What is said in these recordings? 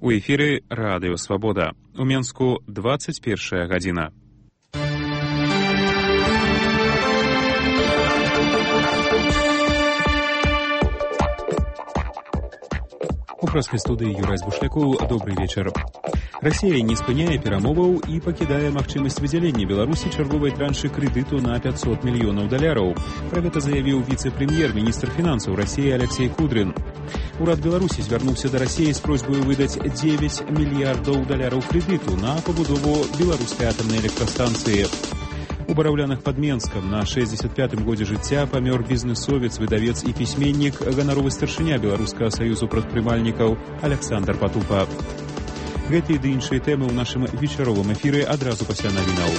У эфіры Радыё Свабода. У Менску 21 гадзіна. У праскай студыі Юрай Бушлякоў. Добрый вечар. Расія не спыняе перамоваў і пакідае магчымасць выдзялення Беларусі чарговай траншы крэдыту на $500 мільёнаў. Пра гэта заявіў віцэ-прэм'ер, міністр фінансаў Расіі Алексей Кудрин. Урад Беларусі звярнуўся да Расіі з просьбаю выдаць $9 мільярдаў крэдыту на пабудову беларускай атамнай электрастанцыі. У Бараўлянах пад Менскам на 65-м годзе жыцця памёр бізнесовец, выдавец і пісьменнік, ганаровы старшыня Беларускага саюзу прадпрымальнікаў Александр Патупа. Гэтыя ды іншыя тэмы ў нашым вечаровым эфіры адразу пасля навінаў.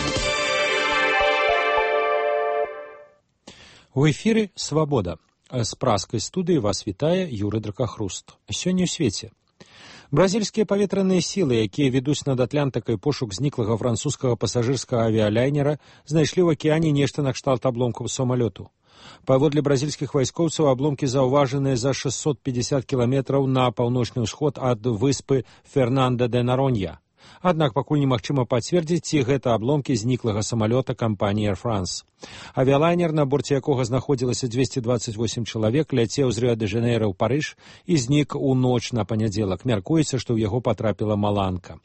У эфіры «Свабода». З праскай студыі вас вітае Юрый Дракахруст. Сёння ў свеце. Бразільскія паветраныя сілы, якія ведуць над Атлантыкай пошук зніклага французскага пасажырскага авіялайнера, знайшлі ў акіяне нешта накшталт абломкаў самалёту. Паводле бразільскіх вайскоўцаў, абломкі заўважаныя за 650 кіламетраў на паўночны ўсход ад выспы Фернанда-де-Наронья. Аднак пакуль немагчыма пацвердзіць, ці гэта абломкі зніклага самалёта кампаніі Air France. Авіялайнер, на борце якога знаходзілася 228 чалавек, ляцеў з Рыа-дэ-Жанейра ў Парыж і знік у ноч на панядзелак. Мяркуецца, што ў яго патрапіла маланка.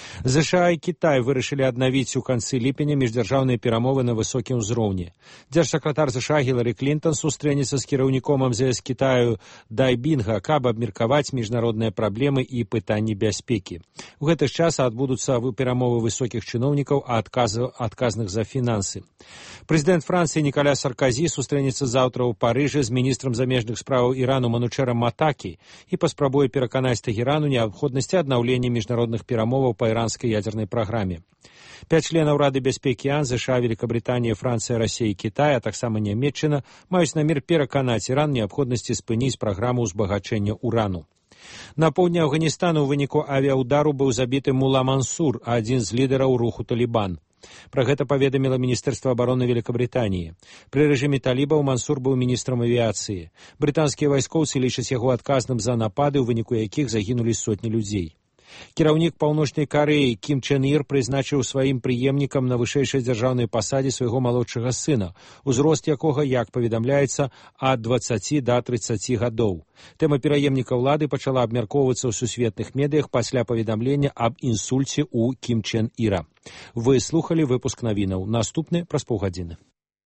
ЗША і Кітай вырашылі аднавіць у канцы ліпеня міждзяржаўныя перамовы на высокім узроўні. Дзяржсакратар ЗША Гілары Клінтон сустрэнецца з кіраўніком МЗС Кітаю Дай Бінга, каб абмеркаваць міжнародныя праблемы і пытанні бяспекі. У гэты ж час адбудуцца перамовы высокіх чыноўнікаў адказных за фінансы. Прэзідэнт Францыі Ніколя Сарказі сустрэнецца заўтра ў Парыжы з міністрам замежных справаў Ірану Манучэрам Матакі і паспрабуе пераканаць Тэгерану неабходнасці аднаўлення міжнародных перамоваў па іранскай ядзернай праграме. 5 членаў Рады бяспекі АН, ЗША, Великабрытанія, Францыя, Расія і Кітай, а таксама Нямецчына маюць намер пераканаць Іран неабходнасці спыніць праграму ўзбагачэння урану. На поўдні Афганістану ў выніку авіаудару быў забіты Мула Мансур, адзін з лідараў руху Талібан. Пра гэта паведаміла Міністэрства абароны Великабрытаніі. Пры рэжыме талібаў Мансур быў міністрам авіяцыі. Брытанскія вайскоўцы лічаць яго адказным за напады, у выніку якіх загінулі сотні людзей. Кіраўнік Паўночнай Карэі Кім Чен Ір прызначыў сваім прыемнікам на вышэйшай дзяржаўнай пасадзе свайго малодшага сына, узрост якога, як паведамляецца, ад 20 да 30 гадоў. Тэма пераемніка ўлады пачала абмяркоўвацца ў сусветных медыях пасля паведамлення аб інсульце ў Кім Чен Іра. Вы слухалі выпуск навінаў. Наступны праз паўгадзіны.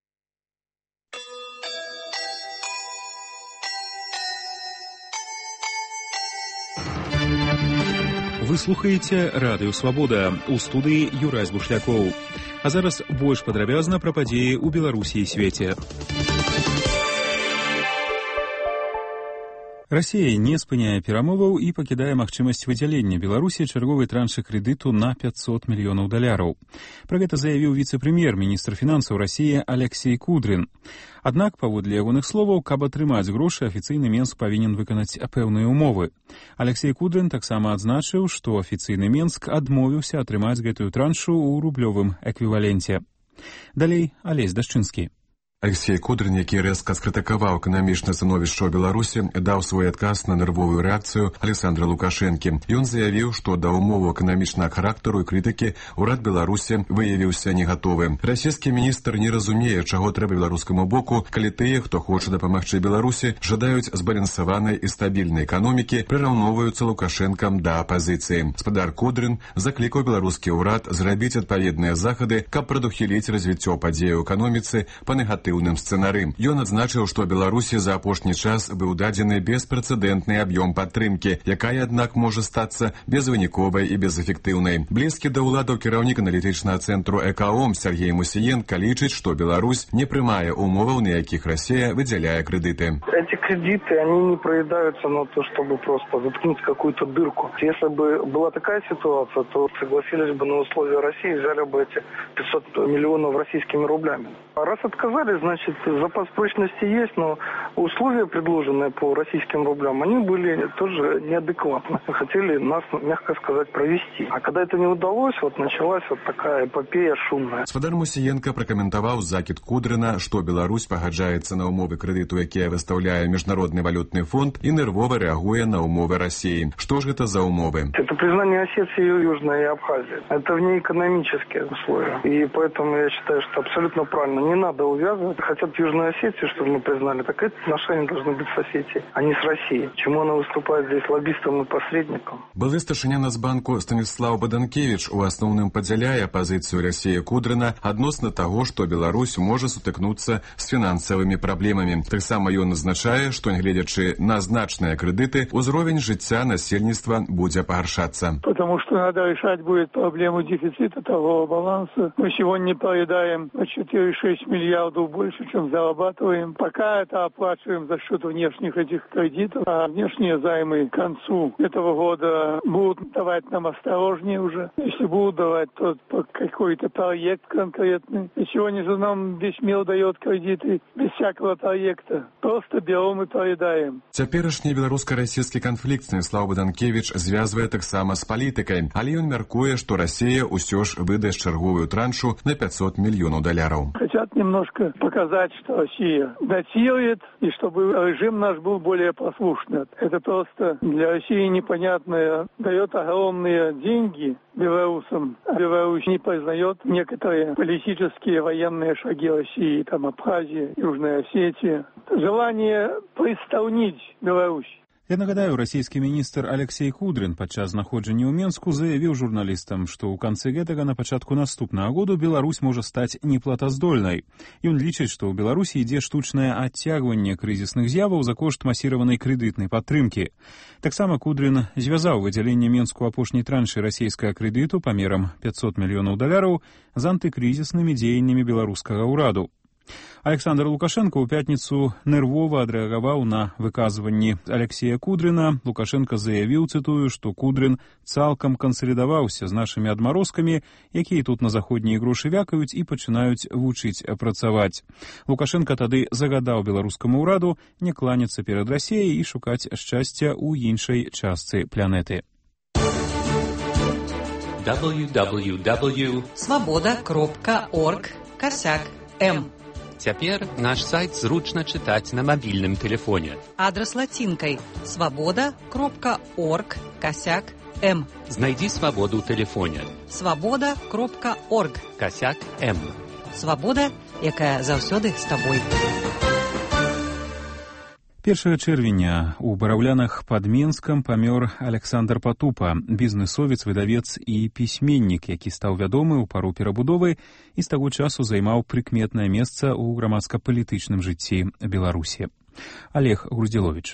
Вы слухаеце Радыё Свабода. У студыі Юрай Бушлякоў. А зараз больш падрабязна пра падзеі ў Беларусі і свеце. Расія не спыняе перамоваў і пакідае магчымасць выдзялення Беларусі чарговай траншы крэдыту на $500 мільёнаў. Пра гэта заявіў віцэ-прэм'ер, міністр фінансаў Расіі Алексей Кудрин. Аднак, паводле ягоных словаў, каб атрымаць грошы, афіцыйны Менск павінен выканаць пэўныя ўмовы. Алексей Кудрин таксама адзначыў, што афіцыйны Менск адмовіўся атрымаць гэтую траншу ў рублёвым эквіваленце. Далей Алесь Дашчынскі. Алексей Кудрин, які рэзка скрытыкаваў эканамічнае становішча ў Беларусі, даў свой адказ на нервовую рэакцыю Александра Лукашэнкі. Ён заявіў, што да ўмову эканамічнага характару і крытыкі ўрад Беларусі выявіўся не гатовы. Расійскі міністр не разумее, чаго трэба беларускаму боку, калі тыя, хто хоча дапамагчы Беларусі, жадаюць збалансаванай і стабільнай эканомікі, прыраўноўваюцца Лукашэнкам да апазіцыі. Спадар Кудрин заклікаў беларускі ўрад зрабіць адпаведныя захады, каб прадухіліць развіццё падзей у эканоміцы па негатыўным сцэнары. Ён адзначыў, што Беларусі за апошні час быў дадзены беспрэцэдэнтны аб'ём падтрымкі, якая, аднак, можа стацца безвыніковай і безэфектыўнай. Блізкі да ўладаў кіраўнік аналітычнага цэнтру ЭКОМ Сергей Мусіенко лічыць, што Беларусь не прымае умоваў, на якіх Россия выделяет кредиты. Эти кредиты, они не проедаются на то, чтобы просто заткнуть какую-то дырку. Если бы была такая ситуация, то согласились бы на условия России, взяли бы эти 500 миллионов российскими рублями. А раз отказались, значит, запас прочности есть, но условия, предложенные по российским рублям, они были тоже неадекватны. Хотели нас, мягко сказать, провести. А когда это не удалось, вот началась вот такая эпопея шумная. Спадар Мусієнка пракаментаваў закід Кудрына, што Беларусь пагаджаецца на ўмовы крэдыту, якія выстаўляе Міжнародны валютны фонд, і нервова реагуе на умовы России. Что же это за умовы? Это признание Осетии, Южной и Абхазии. Это внеэкономические условия. И поэтому я считаю, что абсолютно правильно. Не надо увязывать. Хотят Южную Осетию, чтобы мы признали, так эти отношения должны быть с Осетией, а не с Россией. Чему она выступает здесь лоббистом и посредником? Былы старшыня Нацбанку Станіслаў Баданкевіч у асноўным падзяляе пазіцыю Расіі Кудрына адносна таго, што Беларусь можа сутыкнуцца з фінансавымі праблемамі. Таксама ён назначае, што нягледзячы на значныя крэдыты, узровень жыцця насельніцтва будзе пагаршацца. Потому что надо решать будет проблему дефицита торгового баланса. Мы сегодня проедаем на 4,6 миллиардов больше, чем зарабатываем. Пока это оплачиваем за счет внешних этих кредитов, а внешние займы к концу этого года будут давать нам осторожнее уже. Если будут давать, то по какой-то проект конкретный. И сегодня же нам весь мир дает кредиты без всякого проекта. Просто берем и проедаем. Цяперашні беларуска-расійскі канфлікт Станіслаў Баданкевіч звязвае таксама з палітыкай, але ён мяркуе, што Расія ўсё ж выдасць чарговую траншу на 500 мільёнаў даляраў. Хотят немножко показать, что Россия датирует, и чтобы режим наш был более послушный. Это просто для России непонятное. Дает огромные деньги белорусам, а Беларусь не признает некоторые политические военные шаги России, там Абхазия, Южная Осетия. Желание пристаўніць Беларусь. Я нагадаю, расійскі міністр Алексей Кудрин падчас знаходжання ў Менску заявіў журналістам, што ў канцы гэтага на пачатку наступнага году Беларусь можа стаць неплатаздольнай. Ён лічыць, што ў Беларусі ідзе штучнае адцягванне крызісных з'яваў за кошт масіраванай крэдытнай падтрымкі. Таксама Кудрин звязаў выдзяленне Менску апошняй траншы расійскага крэдыту памерам 500 мільёнаў даляраў з антыкрызіснымі дзеяннямі беларускага ўраду. Александр Лукашенко ў пятніцу нервова адрэагаваў на выказванні Алексея Кудрина. Лукашенко заявіў, цытую, што Кудрин цалкам кансалідаваўся з нашымі адмарозкамі, якія тут на заходнія грошы вякаюць і пачынаюць вучыць працаваць. Лукашенко тады загадаў беларускаму ўраду не кланяцца перад Расіяй і шукаць шчасця ў іншай частцы планеты. www.svoboda.org/m. Цяпер наш сайт зручна чытаць на мабільным тэлефоне. Адрас лацінкай svoboda.org/m. Знайдзі свабоду ў тэлефоне. svoboda.org/m. Свабода, якая заўсёды з табой. 1 чэрвеня у Бараўлянах пад Менскам памёр Александр Патупа, бізнесовец, выдавец і пісьменнік, які стаў вядомы ў пару перабудовы і з таго часу займаў прыкметнае месца ў грамадска-палітычным жыцці Беларусі. Олег Груздзіловіч.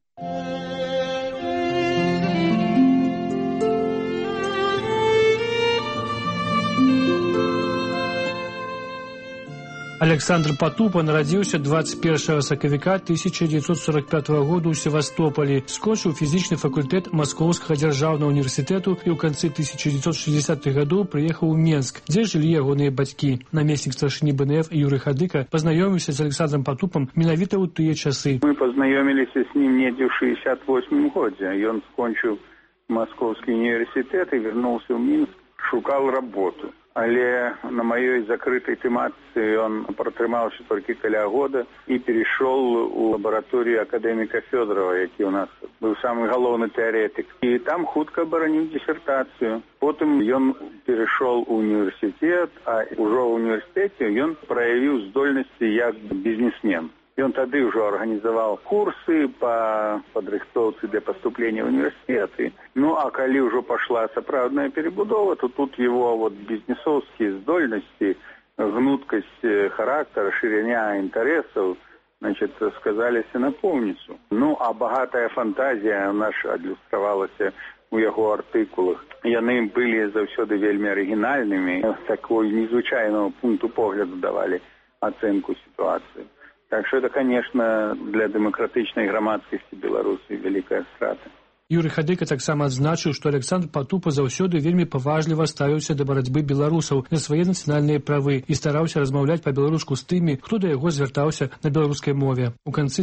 Александр Патупа нарадзіўся 21 сакавіка 1945 года ў Севастополі, скончыў фізічны факультэт Маскоўскага дзяржаўнага універсітэту і ў канцы 1960-х гадоў прыехаў у Менск, дзе жылі ягоныя бацькі. Намеснік старшыні БНФ Юрый Хадыка пазнаёміўся з Александром Патупам менавіта ў тыя часы. Мы пазнаёміліся з ним недзе ў 68-м годзе. Ён скончыў Маскоўскі універсітэт і вярнуўся ў Мінск, шукаў работу. Але на маёй закрытай тэматыцы ён пратрымаўся толькі каля года і перайшоў у лабараторыю акадэміка Фёдорова, які ў нас быў самы галоўны тэарэтык. І там хутка абараніў дысертацыю. Потым ён перайшоў у універсітэт, а ўжо ў універсітэце ён праявіў здольнасці як бізнесмен. Ён тады ўжо арганізаваў курсы па падрыхтоўцы для паступлення ў універсітэты. Ну, а калі ўжо пашла сапраўдная перебудова, то тут его бізнесовскія здольнасці, гнуткасць характара, шырыня інтарэсаў, сказаліся на поўніцу. Ну, а багатая фантазія наша адлюстравалася у яго артыкулах. Яны былі заўсёды вельмі арыгінальнымі, з такой незвычайнага пункту погляду давалі ацэнку сітуацыі. Так что это, конечно, для демократичной громадскости Беларуси великая страта. Юрый Хадыка таксама адзначыў, што Александр Патупа заўсёды вельмі паважліва ставіўся да барацьбы беларусаў за свае нацыянальныя правы і стараўся размаўляць па-беларуску з тымі, хто да яго звяртаўся на беларускай мове. У канцы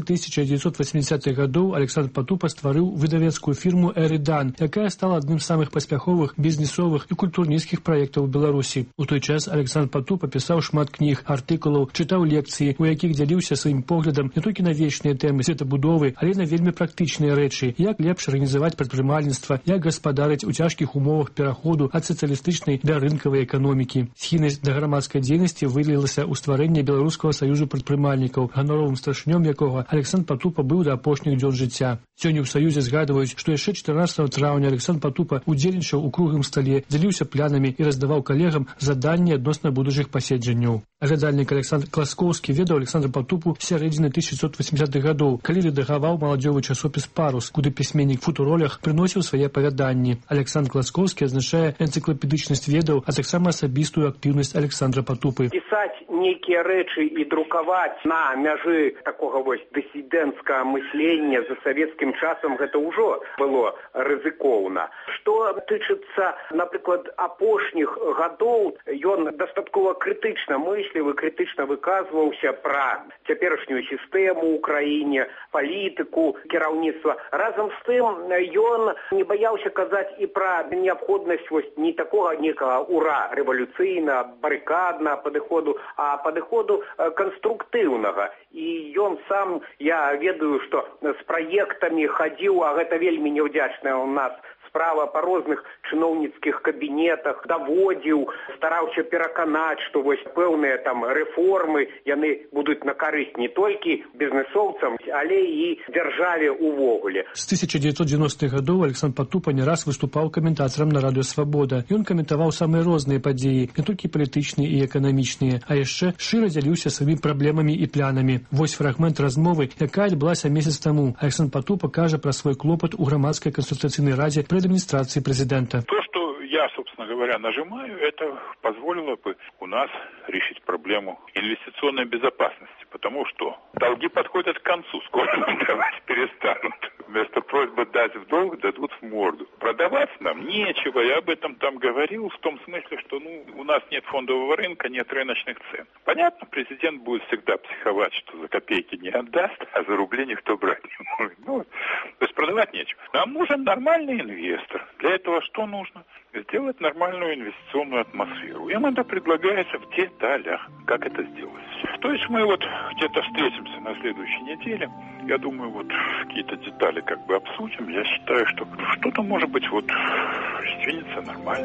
1980-х гадоў Александр Патупа стварыў выдавецкую фірму «Эридан», якая стала адным з самых паспяховых бізнесовых і культурніцкіх праектаў у Беларусі. У той час Александр Патупа пісаў шмат кніг, артыкулаў, чытаў лекцыі, у якіх дзяліўся сваім поглядам не толькі на вечныя тэмы светабудовы, але на вельмі практычныя рэчы, як лепш арганізаваць прадпрымальніцтва, як гаспадарыць у цяжкіх умовах пераходу ад сацыялістычнай да рынкавай эканомікі. Схільнасць да грамадскай дзейнасці вылілася ў стварэнне Беларускага саюзу прадпрымальнікаў, ганоровым старшынём якога Александр Патупа быў да апошніх дзён жыцця. Сёння ў саюзе згадваюць, што яшчэ 14 траўня Александр Патупа удзельнічаў у круглым стале, дзяліўся планамі і раздаваў калегам заданні адносна будучых паседжанняў. Глядальнік Александр Класкоўскі ведаў Александра Патупу з сярэдзіны 1980-х гадоў, калі рэдагаваў маладзёвы часопіс «Парус», куды пісьменнік футуролях прыносіў свае апавяданні. Александр Класкоўскі адзначае энцыклапедычнасць ведаў, а таксама асабістую актыўнасць Александра Патупы. Пісаць нейкія рэчы і друкаваць на мяжы такога вось дысідэнцкага мыслення за савецкім часам гэта ўжо было рызыкоўна. Што тычыцца, напрыклад, апошніх гадоў, ён дастаткова крытычна мыслівы, крытычна выказваўся пра цяперашнюю сістэму ў краіне, палітыку, кіраўніцтва. Разам з тым ён не баяўся казаць і пра неабходнасць вось не такога некага ура рэвалюцыйна, барыкадна падыходу, а падыходу канструктыўнага. І ён сам, я ведаю, што з праектамі хадзіў, а гэта вельмі няўдзячная ў нас справа па розных чыноўніцкіх кабінетах, даводзіў, стараўся пераканаць, што вось пэўныя там рэформы, яны будуць на карысць не толькі бізнесоўцам, але і дзяржаве ўвогуле. З 1990-х гадоў Александр Патупа не раз выступаў каментатарам на радыё «Свабода». Ён каментаваў самыя розныя падзеі, не толькі палітычныя і эканамічныя, а яшчэ шчыра дзяліўся сваімі праблемамі і планамі. Вось фрагмент размовы, якая адбылася месяц таму. Александр Патупа кажа пра свой клопат у грамадскай кансультацыйнай радзе пры администрации президента. То, что я, собственно говоря, нажимаю, это позволило бы у нас решить проблему инвестиционной безопасности, потому что долги подходят к концу, скоро нам давать перестанут. Вместо просьбы дать в долг, дадут в морду. Продавать нам нечего, я об этом там говорил, в том смысле, что у нас нет фондового рынка, нет рыночных цен. Понятно, президент будет всегда психовать, что за копейки не отдаст, а за рубли никто брать не может. То есть продавать нечего. Нам нужен нормальный инвестор. Для этого что нужно? Сделать нормальную инвестиционную атмосферу. Им это предлагается в деталях, как это сделать. То есть мы вот где-то встретимся на следующей неделе. Я думаю, вот какие-то детали как бы обсудим. Я считаю, что что-то, может быть, вот сдвинется нормально.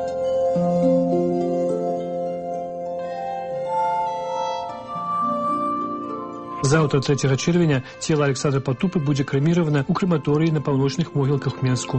Заўтра 3 чэрвеня цела Александра Патупы будзе крэміравана ў крэматорыі на паўночных могілках Менску.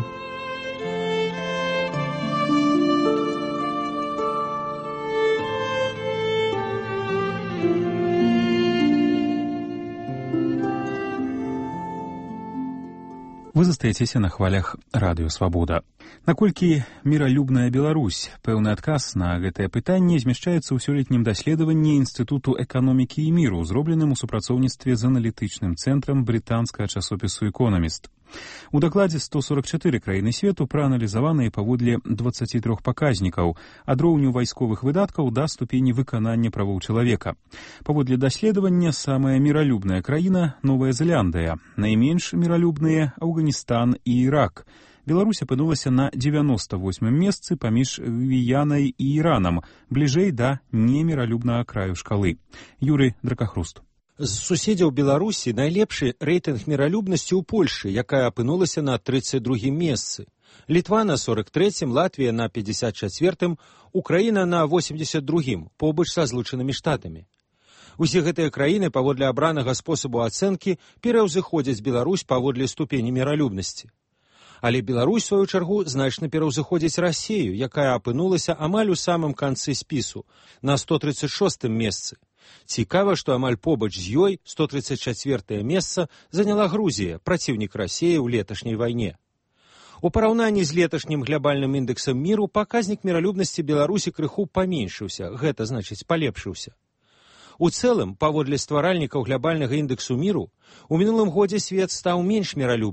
Вы застаецеся на хвалях радыё «Свабода». Наколькі міралюбная Беларусь? Пэўны адказ на гэтае пытанне змяшчаецца ў сёлетнім даследаванні Інстытуту эканомікі і міру, зробленым у супрацоўніцтве з аналітычным цэнтрам брытанскага часопісу «Экономіст». У дакладзе 144 краіны свету прааналізаваныя паводле 23 паказнікаў ад роўню вайсковых выдаткаў да ступені выканання правоў чалавека. Паводле даследавання самая міралюбная краіна — Новая Зеландыя, найменш міралюбныя — Афганістан і Ірак. Беларусь апынулася на 98-м месцы паміж Гвіянай і Іранам, бліжэй да неміралюбнага краю шкалы. Юрый Дракахруст. З суседзяў Беларусі найлепшы рэйтынг міралюбнасці ў Польшы, якая апынулася на 32-м месцы. Літва на 43-м, Латвія на 54-м, Украіна на 82-м, побач са Злучанымі Штатамі. Усе гэтыя краіны паводле абранага спосабу ацэнкі пераўзыходзяць Беларусь паводле ступені міралюбнасці. Але Беларусь, у сваю чаргу, значна пераўзыходзіць Расею, якая апынулася амаль у самым канцы спісу, на 136-м месцы. Цікава, што амаль побач з ёй 134-е месца заняла Грузія, праціўнік Расеі ў леташняй вайне. У параўнанні з леташнім глябальным індэксам міру паказнік міралюбнасці Беларусі крыху паменшыўся, гэта значыць палепшыўся. У цэлым, паводле стваральнікаў глябальнага індэксу міру, у мінулым годзе свет стаў менш міралюбным.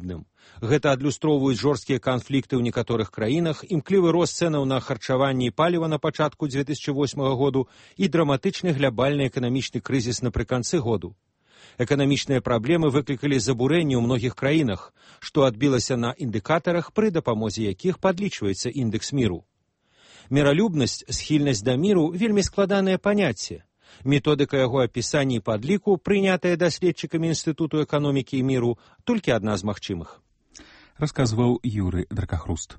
Гэта адлюстроўваюць жорсткія канфлікты ў некаторых краінах, імклівы рост цэнаў на харчаванне і паліва на пачатку 2008 году і драматычны глобальны эканамічны крызіс напрыканцы году. Эканамічныя праблемы выклікалі забурэнні ў многіх краінах, што адбілася на індыкатарах, пры дапамозе якіх падлічваецца індэкс міру. Міралюбнасць, схільнасць да міру – вельмі складанае паняцце. Методыка яго апісання і падліку, прынятая даследчыкамі Інстытуту эканомікі і міру, толькі адна з магчымых. Расказваў Юры Дракахруст.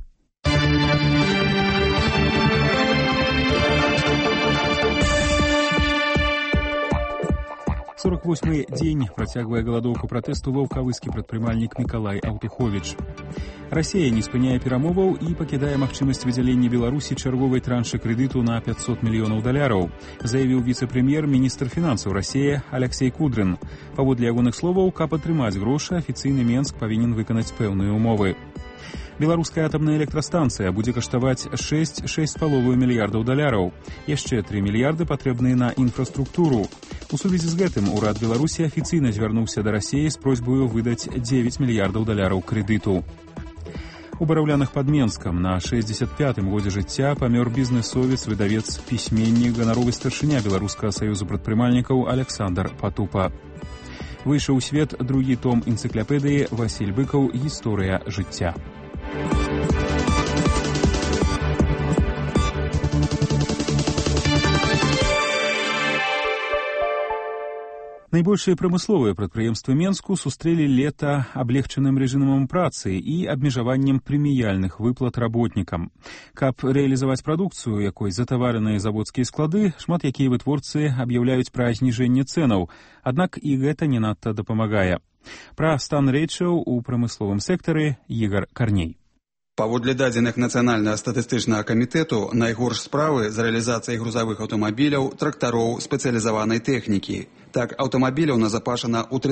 48-й дзень працягвае галадоўку пратэсту ваўкавыскі прадпрымальнік Мікалай Аўтуховіч. Расія не спыняе перамоваў і пакідае магчымасць выдзялення Беларусі чарговай траншы крэдыту на 500 мільёнаў даляраў, заявіў віцэ-прэм'ер, міністр фінансаў Расіі Аляксей Кудрын. Паводле ягоных словаў, каб атрымаць грошы, афіцыйны Менск павінен выканаць пэўныя ўмовы. Беларуская атамная электрастанцыя будзе каштаваць 6,5 мільярдаў даляраў. Яшчэ 3 мільярды патрэбныя на інфраструктуру. У сувязі з гэтым урад Беларусі афіцыйна звярнуўся да Расіі з просьбаю выдаць 9 мільярдаў даляраў крэдыту. У Бараўлянах пад Менскам на 65-м годзе жыцця памёр бізнэсовец, выдавец, пісьменнік, ганаровы старшыня Беларускага саюзу прадпрымальнікаў Аляксандр Патупа. Выйшаў у свет другі том энцыклапедыі Васіль Быкаў «Гісторыя жыцця». Найбольшыя прамысловыя прадпрыемствы Менску сустрэлі лета аблегчаным рэжымам працы і абмежаваннем прэміяльных выплат работнікам. Каб рэалізаваць прадукцыю, якой затавараныя заводскія склады, шмат якія вытворцы аб'яўляюць пра зніжэнне цэнаў, аднак і гэта не надта дапамагае. Пра стан рэчаў у прамысловым сектары Ігар Карней. Паводле дадзеных Нацыянальнага статыстычнага камітэту, найгорш справы з рэалізацыяй грузавых аўтамабіляў, трактароў, спецыялізаванай тэхнікі. Так, аўтамабіляў назапашана ў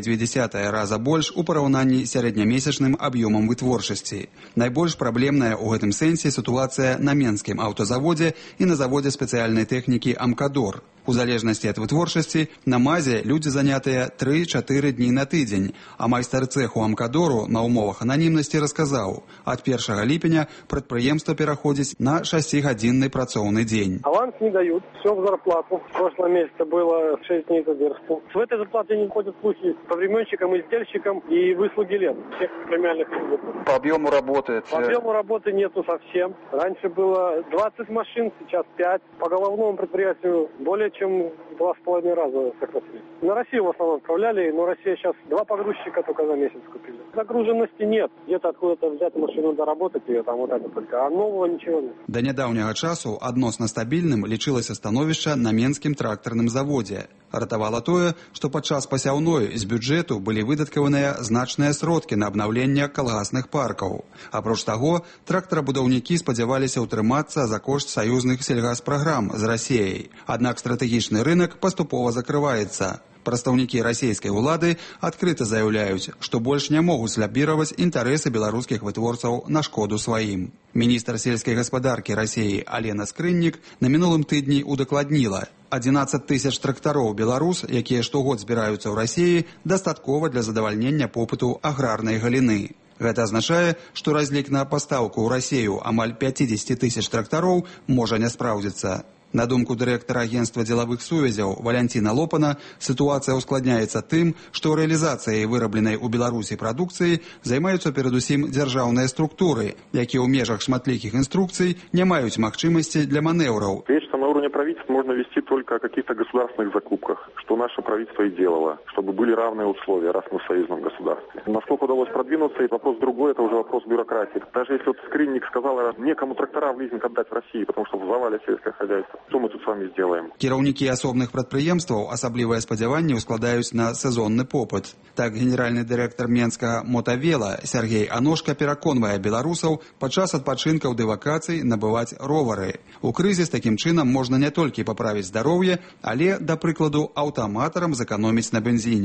3,2 раза больш у параўнанні з сярэднямесячным аб'ёмам вытворчасці. Найбольш праблемная ў гэтым сэнсе сітуацыя на Менскім аўтазаводзе і на заводзе спецыяльнай тэхнікі «Амкадор». У залежнасці ад вытворчасці, на МАЗе людзі занятыя 3-4 дні на тыдзень, а майстар цэху «Амкадору» на ўмовах ананімнасці расказаў, ад 1 ліпеня прадпрыемства пераходзіць на 6-гадзінны працоўны дзень. Аванс не дают, все в зарплату. В прошлом месяце было 6 дней задержки. В этой зарплате не входят слухи по временщикам, издельщикам и выслуги лет всех премиальных выплат. По объему работы? По объему работы нету совсем. Раньше было 20 машин, сейчас 5. По головному предприятию более чем 2,5 раза сократили. На Россию в основном отправляли, но Россия сейчас 2 погрузчика только за месяц купили. Загруженности нет. Где-то откуда-то взять машину, доработать ее, там вот это только. А нового ничего нет. До нядаўняга часу адносна стабільным лічылася становішча на Менскім трактарным заводзе. Ратавала тое, што падчас пасяўной з бюджэту былі выдаткаваныя значныя сродкі на абнаўленне калгасных паркаў. Апроч таго, трактарабудаўнікі спадзяваліся ўтрымацца за кошт саюзных сельгаспраграм з Расіяй. Аднак стратэгічны рынок паступова закрываецца. Прадстаўнікі расійскай улады адкрыта заяўляюць, што больш не могуць лабіраваць інтарэсы беларускіх вытворцаў на шкоду сваім. Міністр сельскай гаспадаркі Расіі Алена Скрыннік на мінулым тыдні удакладніла: 11 тысяч трактароў «Беларус», якія штогод збіраюцца ў Расіі, дастаткова для задавальнення попыту аграрнай галіны. Гэта азначае, што разлік на пастаўку ў Расію амаль 50 тысяч трактароў можа не спраўдзіцца. На думку дырэктара агенцтва дзелавых сувязяў Валянціна Лопана, сітуацыя ускладняецца тым, што рэалізацыяй вырабленай у Беларусі прадукцыі займаюцца перадусім дзяржаўныя структуры, якія ў межах шматлікіх инструкций не маюць магчымасці для маневраў. Речь на уровне правительства можно вести только о каких-то государственных закупках, что наше правительство и делало, чтобы были равные условия, раз мы в союзном государстве. Насколько удалось продвинуться, и вопрос другой, это уже вопрос бюрократии. Даже если вот Скрынник сказал, некому трактора в лизинг отдать в России, потому что в завале сельское хозяйство, что мы тут с вами сделаем? Кіраўнікі асобных прадпрыемстваў асаблівыя спадзяванні ускладаюць на сезонны попыт. Так, генеральны дырэктар Менскага мотавела Сергей Аношка пераконвае беларусаў падчас адпачынкаў ды вакацый набываць ровары. У крызіс такім чынам можна не толькі паправіць здароўе, але, да прыкладу, аўтаматарам зэканоміць на бензіне.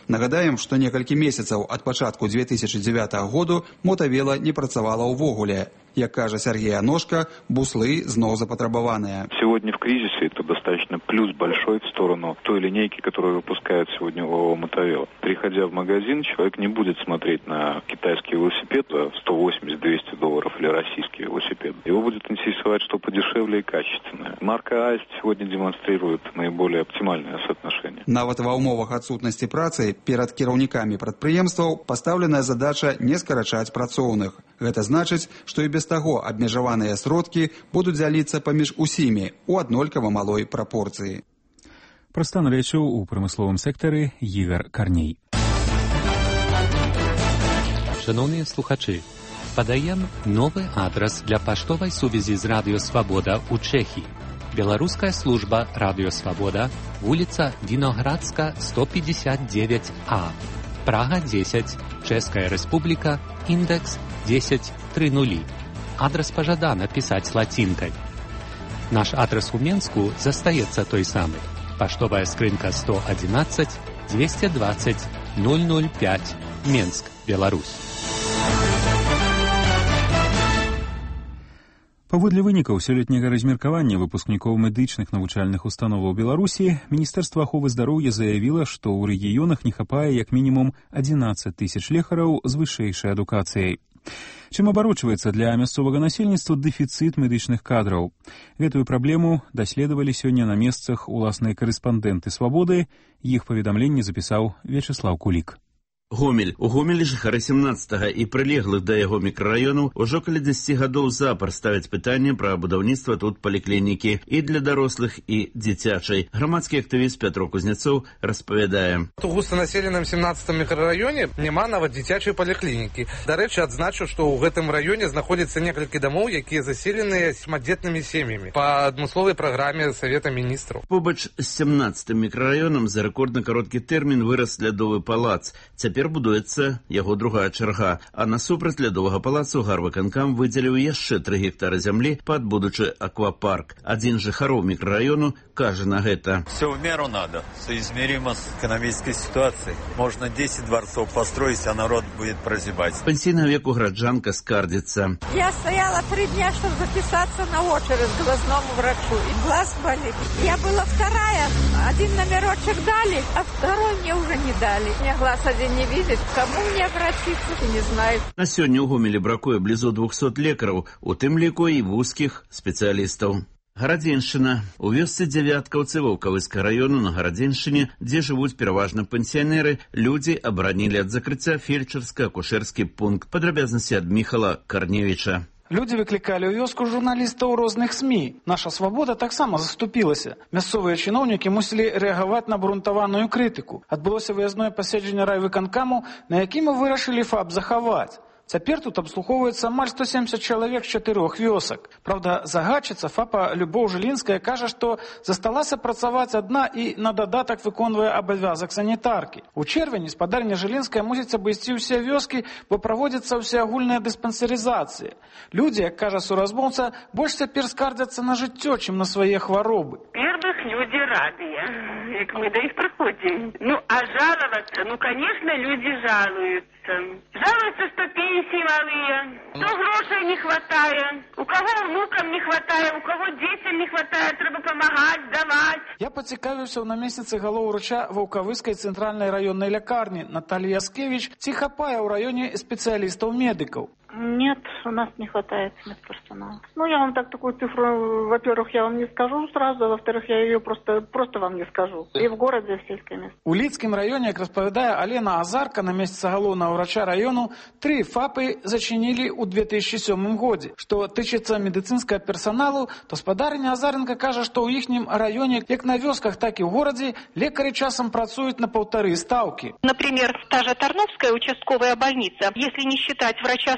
Нагадаем, што некалькі месяцаў ад пачатку 2009 году мотавела не працавала ўвогуле. Як кажа Сергей Аношка, буслы зноў запатрабаваныя. Сегодня в кризисе это достаточно плюс большой в сторону той линейки, которую выпускает сегодня ОАО «Мотовел». Приходя в магазин, человек не будет смотреть на китайский велосипед за $180-200 или российский велосипед. Его будет интересовать, что подешевле и качественное. Марка «Аист» сегодня демонстрирует наиболее оптимальное соотношение. Нават ва ўмовах адсутнасці працы перад кіраўнікамі прадпрыемстваў пастаўленая задача не скарачаць працоўных. Гэта значыць, што і без таго абмежаваныя сродкі будуць дзяліцца паміж усімі у аднолькава малой прапорцыі. Пра стан рэчаў у прамысловым сектары Ігар Карней. Шановныя слухачы, падаем новы адрас для паштовай сувязі з Радыё Свабода ў Чэхіі. Беларуская служба Радыё Свабода, вуліца Віноградска, 159А. Прага 10, Чэшская Рэспубліка, індекс 1030. Адрес пожадано писать латинкой. Наш адрес у Менску застаецца той самый. Поштовая скрынка 111 220 005, Менск, Беларусь. Паводле вынікаў сёлетняга размеркавання выпускнікоў медычных навучальных установаў Беларусі, Міністэрства аховы здароўя заявіла, што ў рэгіёнах не хапае як мінімум 11 тысяч лекараў з вышэйшай адукацыяй. Чым абарочваецца для мясцовага насельніцтва дэфіцыт медычных кадраў? Гэтую праблему даследавалі сёння на месцах уласныя карэспандэнты «Свабоды». Іх паведамленне запісаў Вячеслав Кулік. Гомель. У Гомелі жыхары 17-га і прылеглых да яго мікрараёнаў ужо каля 10 гадоў запар ставяць пытанне пра будаўніцтва тут паліклінікі і для дарослых, і дзіцячай. Грамадскі актывіст Пятро Кузнецоў распавядае. У густанаселеным 17-м мікрараёне няма нават дзіцячай паліклінікі. Дарэчы, адзначу, што ў гэтым раёне знаходзіцца некалькі дамоў, якія заселеныя сямадзетнымі сем'ямі па адмысловай праграме Савета міністраў. Побач з 17-м мікрараёнам за рэкордна кароткі тэрмін вырас лядовы палац. Цяпер будуецца яго другая чарга, а насупраць лядовага палацу гарвыканкам выдзеліў яшчэ 3 гектары зямлі пад будучы аквапарк. Адзін з жыхароў мікрараёну кажа на гэта. Все в меру надо, соизмеримо с экономической ситуацией. Можно 10 дворцов построить, а народ будет прозябать. Пенсійного веку гражданка скардится. Я стояла 3 дня, чтобы записаться на очередь к глазному врачу, и глаз болит. Я была вторая, 1 номерочек дали, а 2 мне уже не дали. Мне глаз один не видит, кому мне обратиться, не знаю. На сёння ў Гомелі бракуе блізу 200 лекараў, у тым ліку і вузкіх спецыялістаў. Гарадзеншчына. У вёсцы Дзявяткаўцы Ваўкавыскага раёну на Гарадзеншчыне, дзе жывуць пераважна пенсіянеры, людзі абаранілі ад закрыцця фельчарска-акушэрскі пункт. Падрабязнасці ад Міхала Карневіча. Люди выкликали у вёску журналістаў розных СМІ. Наша «Свабода» таксама заступілася. Мясцовыя чыноўнікі мусілі рэагаваць на абгрунтаваную крытыку. Адбылося выязное паседжанне райвыканкаму, на якім мы вырашылі ФАП захаваць. Цяпер тут абслугоўваецца амаль 170 чалавек з 4 вёсак. Праўда, загадчыца ФАПа Любоў Жылінская кажа, што засталася працаваць адна і на дадатак выконвае абавязак санітаркі. У чэрвені спадарня Жылінская мусіць абысці ўсе вёскі, бо праводзіцца ўсеагульная дыспансерызацыя. Людзі, як кажа суразмоўца, больш цяпер скардзяцца на жыццё, чым на свае хваробы. Во-первых, люди радыя, як мы да іх прыходзім. А жалавацца, конечно, люди жалуются. Жалуются, что пенсии малые, то грошей не хватает, у кого внукам не хватает, у кого детям не хватает, треба помогать, давать. Я поцікавіўся ў намесніцы галоўурача Ваўкавыскай цэнтральнай раённай лякарні Натальи Яскевич, ці хапае ў раёне спецыялістаў-медыкаў. Нет, у нас не хватает медперсонала. Я вам такую цифру, во-первых, я вам не скажу сразу, а во-вторых, я ее просто вам не скажу. И в городе, и в сельской местности. У Лідскім раёне, як распавядае Алена Азарка, намесніца галоўнага ўрача раёну, 3 ФАПы зачынілі ў 2007 годзе. Што тычыцца медыцынскага персоналу, то спадарыня Азаренко кажа, што ў іхнім раёне, як на вёсках, так і ў горадзе, лекары часам працуюць на 1,5 ставкі. Например, та же Тарновская участковая больница, если не считать врача-стоматолога,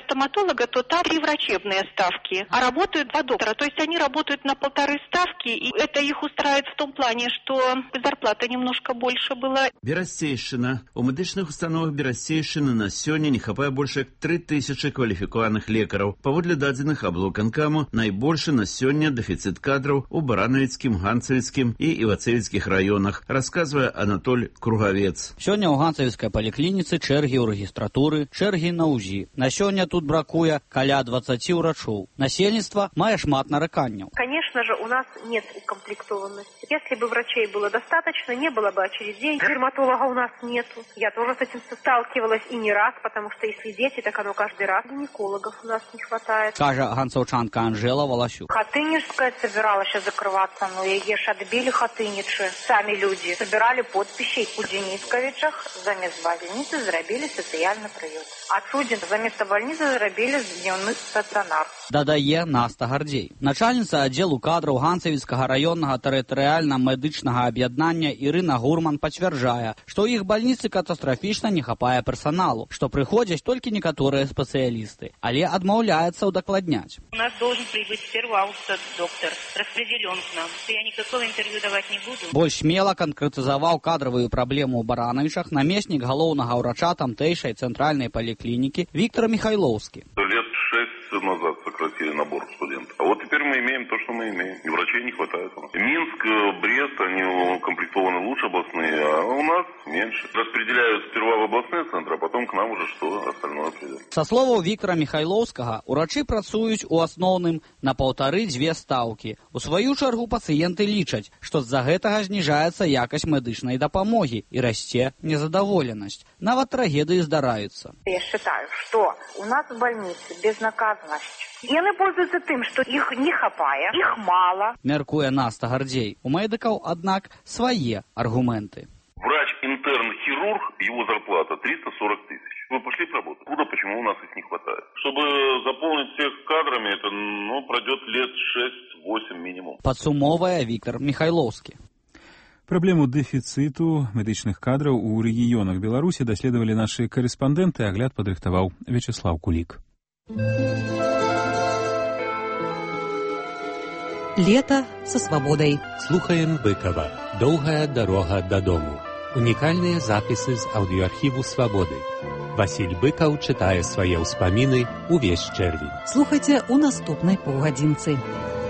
гинеколога, то там 3 врачебные ставки, а работают 2 доктора. То есть они работают на 1,5 ставки, и это их устраивает в том плане, что зарплата немножко больше была. Берасцейшчына. У медычных установах Берасцейшчыны на сёння не хапае больш як 3000 кваліфікаваных лекараў. Паводле дадзеных аблвыканкаму, найбольшы на сёння дэфіцыт кадраў у Баранавіцкім, Ганцавіцкім і Івацевіцкіх раёнах, расказвае Анатоль Кругавец. Сёння ў Ганцавіцкай паліклініцы чэргі ў рэгістратуры, чэргі на УЗІ. На сёння тут бракуе каля 20 урачоў. Насельніцтва мае шмат нараканняў. Конечно же, у нас нет укомплектованности. Если бы врачей было достаточно, не было бы очередей. Дерматолога у нас нету. Я тоже с этим сталкивалась и не раз, потому что если дети, так оно каждый раз. Гинекологов у нас не хватает. Кажа ганцаўчанка Анжела Волощук. Хатынежская собиралась собираться, но ее ж отбили хатыничи. Сами люди собирали подписи у Денисковичах. Замест больницы зробили социальный приют. Отсюда заместо больницы зробили дневный стационар. Дадае Наста Гардзей. Начальница аддзелу кадраў Ганцавіцкага раённага тэрытарыяльна-медычнага аб'яднання Ірына Гурман пацвярджае, што ў іх бальніцы катастрафічна не хапае персаналу, што прыходзяць толькі некаторыя спецыялісты, але адмаўляецца удакладняць. У нас должен прибыть 1 августа доктор, распределен к нам. Я никакого интервью давать не буду. Больш смела канкрэтызаваў кадравую праблему ў Баранавічах намеснік галоўнага ўрача тамтэйшай цэнтральнай паліклінікі Віктор Михайловскі. Лет 6 назад сократили набор студентов. А вот теперь мы имеем то, что мы имеем. И врачей не хватает у нас. Минск, Брест, они укомплектованы лучше областные, а у нас меньше. Распределяют сперва в областные центры, а потом к нам уже что остальное придет. Са словаў Віктора Михайловскага, урачы працуюць у асноўным на 1,5-2 стаўкі. У сваю чаргу пацыенты лічаць, што з-за гэтага зніжаецца якасць медычнай дапамогі і расце незадаволенасць. Нават трагедыі здараюцца. Я считаю, что у нас в больнице безнаказанность. И они пользуются тем, что их не хапае, их мало. Мяркуе Наста Гардзей. У медыкаў, аднак, свае аргументы. Врач-интерн-хирург, его зарплата 340 тысяч. Вы пошли работать. Куда, почему у нас их не хватает? Чтобы заполнить всех кадрами, это пройдет лет 6-8 минимум. Падсумоўвае Віктор Михайловскі. Праблему дэфіцыту медычных кадраў у рэгіёнах Беларусі даследавалі нашы карэспандэнты, агляд падрыхтаваў Вячеслав Кулік. Лето со свободой. Слухаем Быкова. Долгая дорога до дому. Уникальные записи з аудиоархиву «Свободы». Василь Быков читае свае ўспаміны увесь чэрвень. Слухайте у наступнай паўгадзінцы.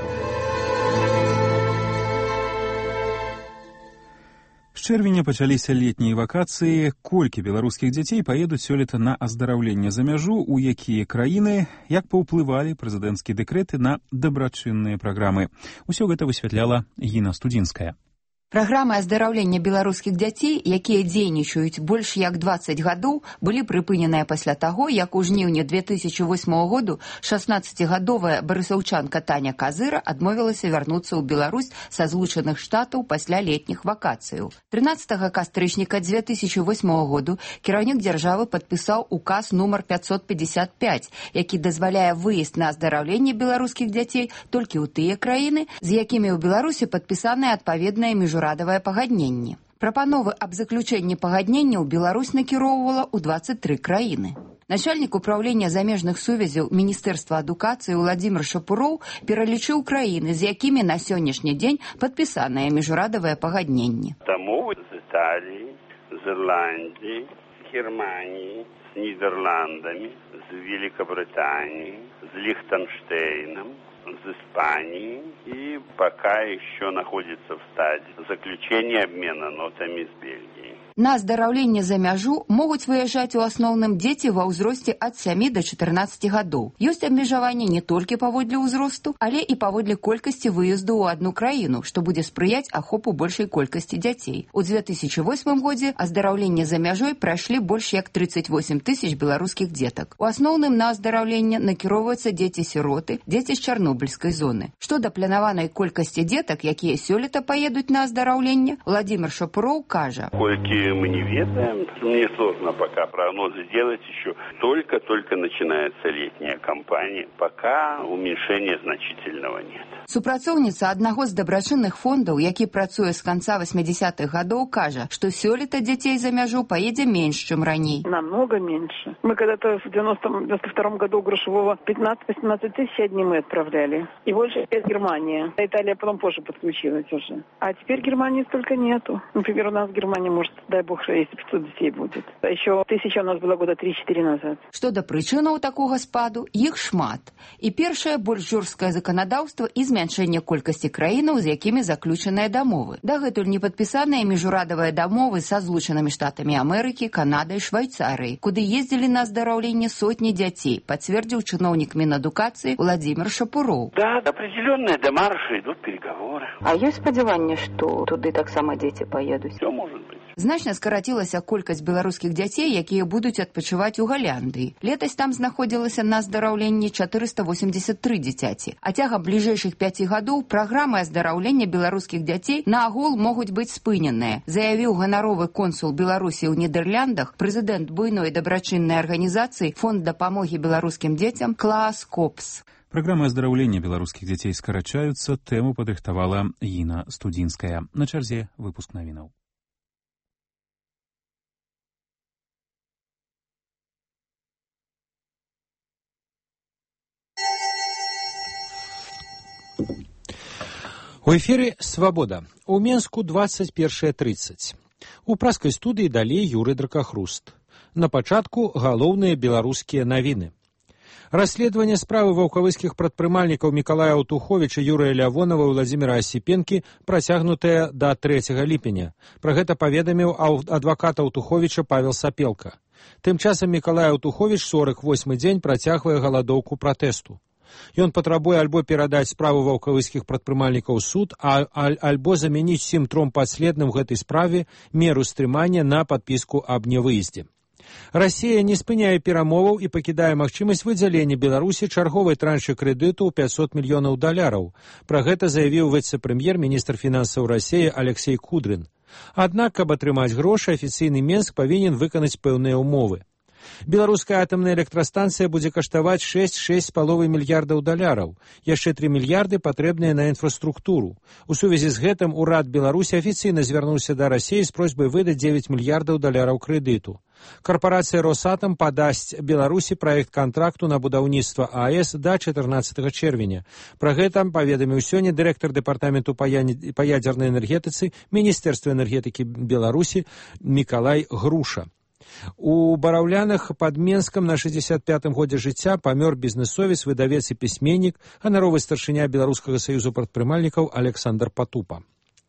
З чэрвеня пачаліся летнія вакацыі. Колькі беларускіх дзяцей паедуць сёлета на аздараўленне за мяжу, у якія краіны, як паўплывалі прэзідэнцкія дэкрэты на дабрачынныя праграмы. Усё гэта высвятляла Гіна Студзінская. Праграмы аздараўлення беларускіх дзяцей, якія дзейнічаюць больш як 20 гадоў, былі прыпыненыя пасля таго, як у жніўні 2008 году 16-гадовая барысаўчанка Таня Казыра адмовілася вярнуцца ў Беларусь са Злучаных Штатаў пасля летніх вакацыяў. 13 кастрычніка 2008 году кіраўнік дзяржавы падпісаў указ нумар 555, які дазваляе выезд на аздараўленне беларускіх дзяцей толькі ў тыя краіны, з якімі ў Беларусі падпісаныя адпаведныя міжурадавыя пагадненні. Прапановы аб заключэнні пагадненняў Беларусь накіроўвала ў 23 краіны. Начальнік управлення замежных сувязяў Міністэрства адукацыі Владимир Шапуроў пералічыў краіны, з якімі на сённяшні дзень падпісаныя міжурадавыя пагадненні. Таму з Італіі, з Ірландіі, з Германіі, з Нідерландамі, з Великобританией, з Лихтенштейном, с Испанией и пока еще находится в стадии заключения обмена нотами с Бельгией. На аздараўленне за мяжу могуць выязджаць у асноўным дзеці ва ўзросце ад 7 до 14 гадоў. Ёсць абмежаванне не толькі паводле ўзросту, але і паводле колькасці выезду ў адну краіну, што будзе спрыяць ахопу большай колькасці дзяцей. У 2008 годзе аздараўленне за мяжой прайшлі больш як 38 тысяч беларускіх дзетак. У асноўным на аздараўленне накіроўваюцца дзеці-сіроты, дзеці з чарнобыльскай зоны. Што да планаванай колькасці дзетак, якія сёлета паедуць на аздараўленне, Владимир Шапуроў кажа: Колькі мы не ведаем. Мне сложно пока прогнозы делать еще. Только начинается летняя кампания. Пока уменьшения значительного нет. Супрацоўніца аднаго з дабрачынных фондаў, які працуе з канца 80-х гадоў, кажа, што сёлета дзяцей за мяжу поедзе менш, чым раней. Намного меньше. Мы когда-то в 92 году Грушевого 15-18 тысяч одни мы отправляли. И больше опять Германия. Италия потом позже подключилась уже. А теперь Германии столько нету. Например, у нас в Германии, может, дай бог, 500 детей будет. А еще 1000 у нас было года 3-4 назад. Што да прычынаў такога спаду, іх шмат. І першае, больш жорсткае заканадаўства і змяншэнне колькасці краінаў, з якімі заключаныя дамовы. Дагэтуль не падпісаныя міжурадавыя дамовы са Злучанымі Штатамі Амерыкі, Канадай, Швайцарыяй, куды ездзілі на аздараўленне сотні дзяцей, пацвердзіў чыноўнік Мінадукацыі Владимир Шапуроў. Да, определенные демарши, идут переговоры. А ёсць спадзяванне, што туды таксама дзеці паедуць? Все может быть. Значна скарацілася колькасць беларускіх дзяцей, якія будуць адпачываць у Галяндыі. Летась там знаходзілася на аздараўленні 483 дзіцяці. А цягам бліжэйшых 5 гадоў праграмы аздараўлення беларускіх дзяцей наогул могуць быць спыненыя, заявіў ганаровы консул Беларусі ў Нідэрляндах, прэзідэнт буйной дабрачыннай арганізацыі Фонд дапамогі беларускім дзецям Клаас Копс. Программы аздараўлення беларускіх дзяцей скарачаюцца, тэму падрыхтавала Іна Студзінская. На чарзе выпуск навінаў. У эфіры «Свабода». У Менску 21:30. У праскай студыі далей Юрый Дракахруст. На пачатку галоўныя беларускія навіны. Расследаванне справы ваўкавыскіх прадпрымальнікаў Мікалая Аўтуховіча, Юрыя Лявонова і Владзіміра Асіпенкі працягнутая да 3 ліпеня. Пра гэта паведаміў адвакат Аўтуховіча Павел Сапелка. Тым часам Мікалай Аўтуховіч 48-й дзень працягвае галадоўку пратэсту. Ён патрабуе альбо перадаць справу ваўкавыскіх прадпрымальнікаў суд, альбо замяніць усім 3 падследным гэтай справе меру стрымання на падпіску аб нявыездзе. Расія не спыняе перамоваў і пакідае магчымасць выдзялення Беларусі чарговай траншы крэдыту ў $500 мільёнаў. Пра гэта заявіў віцэ-прэм'ер, міністр фінансаў Расіі Алексей Кудрин. Аднак, каб атрымаць грошы, афіцыйны Менск павінен выканаць пэўныя ўмовы. Беларуская атамная электрастанцыя будзе каштаваць $6,5 мільярдаў. Яшчэ 3 мільярды патрэбныя на інфраструктуру. У сувязі з гэтым урад Беларусі афіцыйна звярнуўся да Расіі з просьбай выдаць $9 мільярдаў крэдыту. Карпорацыя «Росатом» падасць Беларусі праект кантракту на будаўніцтва АЭС да 14 чэрвеня. Пра гэта паведаміў сёння дырэктар дэпартаменту па ядзернай энергетыцы Міністэрства энергетыкі Беларусі Мікалай Груша. У Бараўлянах пад Менскам на 65-м годзе жыцця памёр бізнесовец, выдавец і пісьменнік, ганаровы старшыня Беларускага саюзу прадпрымальнікаў Александр Патупа.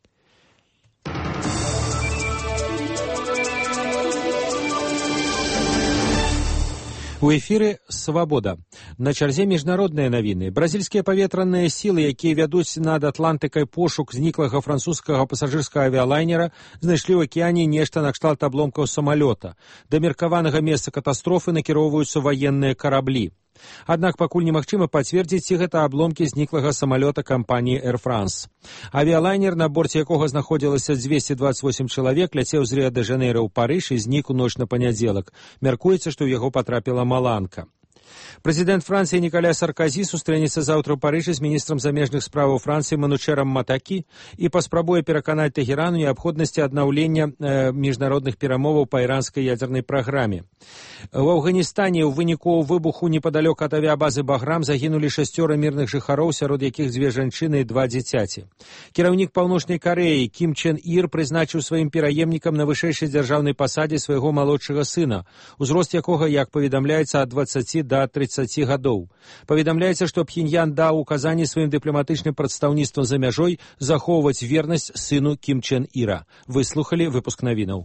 У эфіры «Свабода». На чарзе міжнародныя навіны. Бразільскія паветраныя сілы, якія вядуць над Атлантыкай пошук зніклага французскага пасажырскага авіялайнера, знайшлі ў акіяне нешта накшталт абломкаў самалёта. Да меркаванага месца катастрофы накіроўваюцца ваенныя караблі. Аднак пакуль немагчыма пацвердзіць, ці гэта абломкі зніклага самалёта кампаніі Air France. Авіялайнер, на борце якога знаходзілася 228 чалавек, ляцеў з Рыа-дэ-Жанейра ў Парыж і знік у ноч на панядзелак. Мяркуецца, што ў яго патрапіла маланка. Прэзідэнт Францыі Ніколя Сарказі сустрэнецца заўтра ў Парыжы з міністрам замежных справаў Францыі Манучэрам Матакі і паспрабуе пераканаць Тэгерану неабходнасці аднаўлення міжнародных перамоваў па іранскай ядзернай праграме. У Афганістане ў выніку выбуху непадалёк ад авіябазы Баграм загінулі 6 мірных жыхароў, сярод якіх 2 жанчыны і 2 дзіцяці. Кіраўнік Паўночнай Карэі Кім Чен Ір прызначыў сваім пераемнікам на вышэйшай дзяржаўнай пасадзе свайго малодшага сына, узрост якога, як паведамляецца, ад 20 да 30 гадоў. Паведамляецца, што Пхеньян даў указанні сваім дыпламатычным прадстаўніцтвам за мяжой захоўваць вернасць сыну Кім Чен Іра. Выслухалі выпуск навінаў.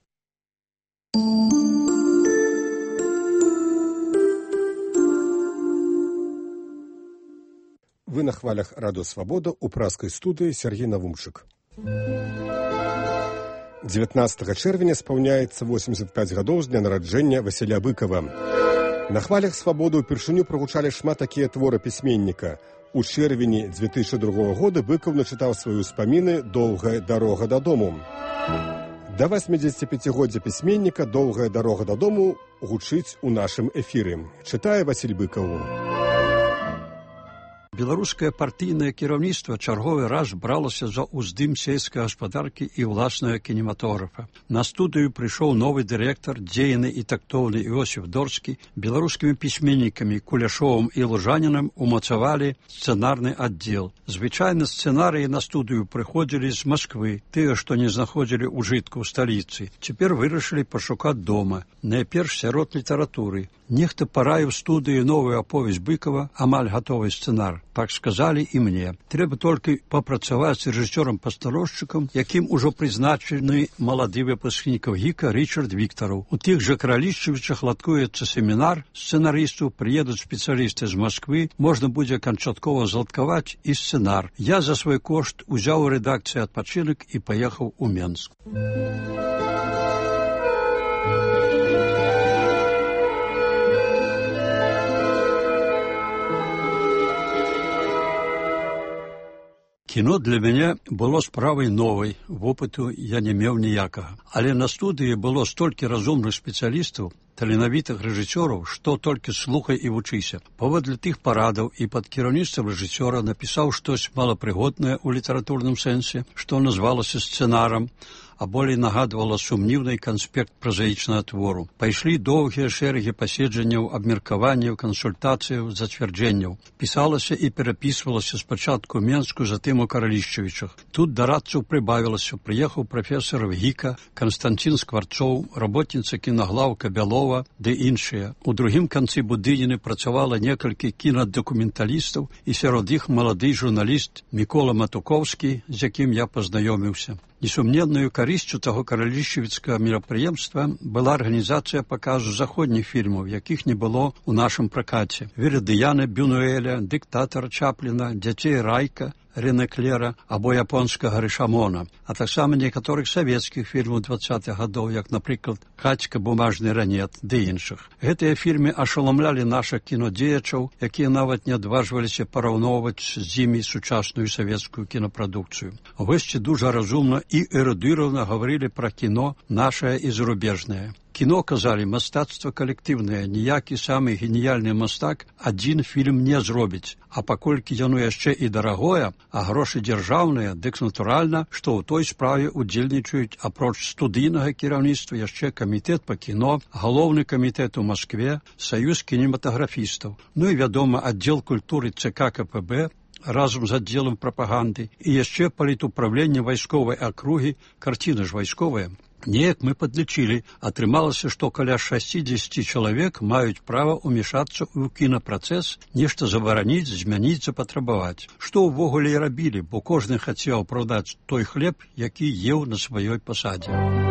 Вы на хвалях Радио Свобода у праскай студыі Сергей Навумчык. 19 чэрвеня спаўняецца 85 гадоў з дня нараджэння Васіля Быкова. На хвалях Свободы ўпершыню прагучалі шмат такія творы пісьменніка. У чэрвені 2002 года Быкаў начытаў свае ўспаміны «Доўгая дарога дадому». Да 85-годдзя пісьменніка «Доўгая дарога дадому» гучыць у нашым эфіры. Чытае Васіль Быкаў. Беларускае партыйнае кіраўніцтва чарговы раз бралася за ўздым сельскай гаспадаркі і ўласнага кінематографа. На студыю прыйшоў новы дырэктар, дзейны і тактоўны Іосіф Дорскі. Беларускімі пісьменнікамі Куляшовым і Лужанінам умацавалі сцэнарны аддзел. Звычайна сцэнарыі на студыю прыходзілі з Масквы, тыя, што не знаходзілі ўжытку ў сталіцы. Цяпер вырашылі пашукаць дома, найперш сярод літаратуры. Нехта параіў студыі новую аповесць Быкова, амаль гатовы сцэнар. Так сказалі і мне. Трэба толькі папрацаваць з рэжысёрам-пастановшчыкам, якім ужо прызначаны малады выпускнік ГІКа Рычард Віктараў. У тых жа Каралішчавічах ладкуецца семінар сцэнарыстаў, прыедуць спецыялісты з Масквы, можна будзе канчаткова зладкаваць і сцэнар. Я за свой кошт узяў у рэдакцыі адпачынак і паехаў у Менск. Кіно для мяне было справай новай, вопыту я не меў ніякага. Але на студыі было столькі разумных спецыялістаў, таленавітых рэжысёраў, што толькі слухай і вучыся. Паводле тых парадаў і пад кіраўніцтвам рэжысёра напісаў штось малапрыгоднае ў літаратурным сэнсе, што назвалася сцэнарам, а болей нагадвала сумнівны канспект празаічнага твору. Пайшлі доўгія шэрагі паседжанняў, абмеркаванняў, кансультацыяў, зацвярджэнняў. Пісалася і перапісвалася спачатку ў Менску, затым у Каралішчавічах. Тут да радцаў прыбавілася. Прыехаў прафесар ГІКа, Канстанцін Скварцоў, работніца кінаглаўка Бялова ды іншыя. У другім канцы будыніны працавала некалькі кінадакументалістаў і сярод іх малады журналіст Мікола Матукоўскі, з якім я пазнаёміўся. Несумненнаю карысцю таго каралішчавіцкага мерапрыемства была арганізацыя паказу заходніх фільмаў, якіх не было ў нашым пракаце. Вердыяна Бюнуэля, Дыктатара Чапліна, Дзяцей Райка, Рене Клера або японскага Рышамона, а таксама некаторых савецкіх фільмаў 20-х гадоў, як, напрыклад, «Хацька, бумажны ранет» ды іншых. Гэтыя фільмы ашаламлялі нашых кінодзеячаў, якія нават не адважваліся параўноўваць з імі сучасную савецкую кінапрадукцыю. Госці дужа разумна і эрудыравана гаварылі пра кіно нашае і зарубежнае. Кіно, казалі, мастацтва калектыўнае, ніякі самы геніяльны мастак адзін фільм не зробіць. А паколькі яно яшчэ і дарагое, а грошы дзяржаўныя, дык натуральна, што ў той справе удзельнічаюць апроч студыйнага кіраўніцтва яшчэ камітэт па кіно, галоўны камітэт у Маскве, саюз кінематаграфістаў, ну і, вядома, аддзел культуры ЦК КПБ, разам з аддзелам прапаганды і яшчэ палітуправленне вайсковай акругі, карціна ж вайсковая. Неяк мы падлічылі, атрымалася, што каля 60 чалавек маюць права ўмешацца ў кінапрацэс, нешта забараніць, змяніць, запатрабаваць. Што ўвогуле і рабілі, бо кожны хацеў прадаць той хлеб, які еў на сваёй пасадзе.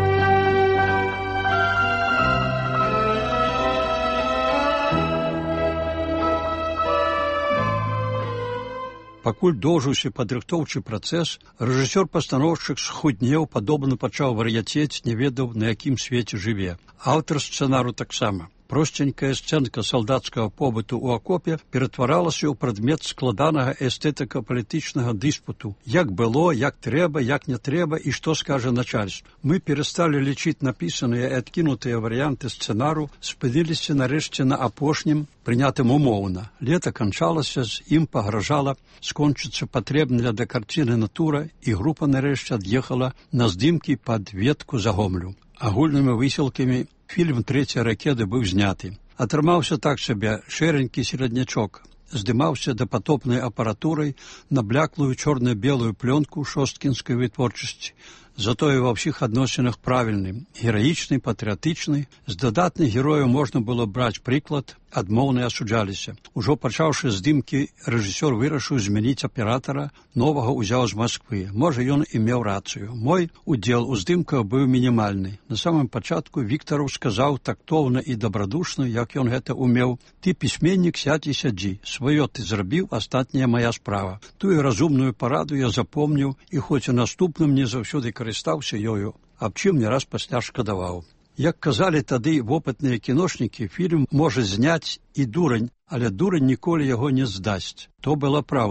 Пакуль доўжыўся падрыхтоўчы працэс, рэжысёр-пастаноўшчык схуднеў, падобна пачаў вар'яцець, не ведаў, на якім свеце жыве. Аўтар сцэнару таксама. Простенькая сцэнка салдацкага побыту ў акопе ператваралася ў прадмет складанага эстэтыка-палітычнага дыспуту. Як было, як трэба, як не трэба і што скажа начальство. Мы перасталі лічыць напісаныя і адкінутыя варыянты сцэнару, спыніліся нарэшце на апошнім, прынятым умоўна. Лета канчалася, з ім пагражала скончыцца патрэбная для карціны натура, і група нарэшце ад'ехала на здымкі пад ветку за Гомлю. Агульнымі высілкамі фільм «Трэця ракета» быў зняты. Атрымаўся так сабе шэранькі сераднячок. Здымаўся дапатопнай апаратурай на бляклую чорна-белую плёнку шосткінскай вытворчасці. Затое ва ўсіх адносінах правільны, гераічны, патрыятычны. З дадатных герояў можна было браць прыклад, адмоўна асуджаліся. Ужо пачаўшы здымкі, рэжысёр вырашыў змяніць аператара, новага ўзяў з Масквы. Можа, ён і меў рацыю. Мой удзел у здымках быў мінімальны. На самым пачатку Віктараў сказаў тактоўна і дабрадушна, як ён гэта умеў: «Ты пісьменнік, сядзь і сядзі. Сваё ты зрабіў, астатняя мая справа». Тую разумную параду я запомніў і хоць у наступным не заўсёды карыстаўся ёю, аб чым не раз пасля шкадаваў. Як казалі тады вопытныя кіношнікі, фільм можа зняць і дурань, але дурань ніколі яго не здасць. То была праўда.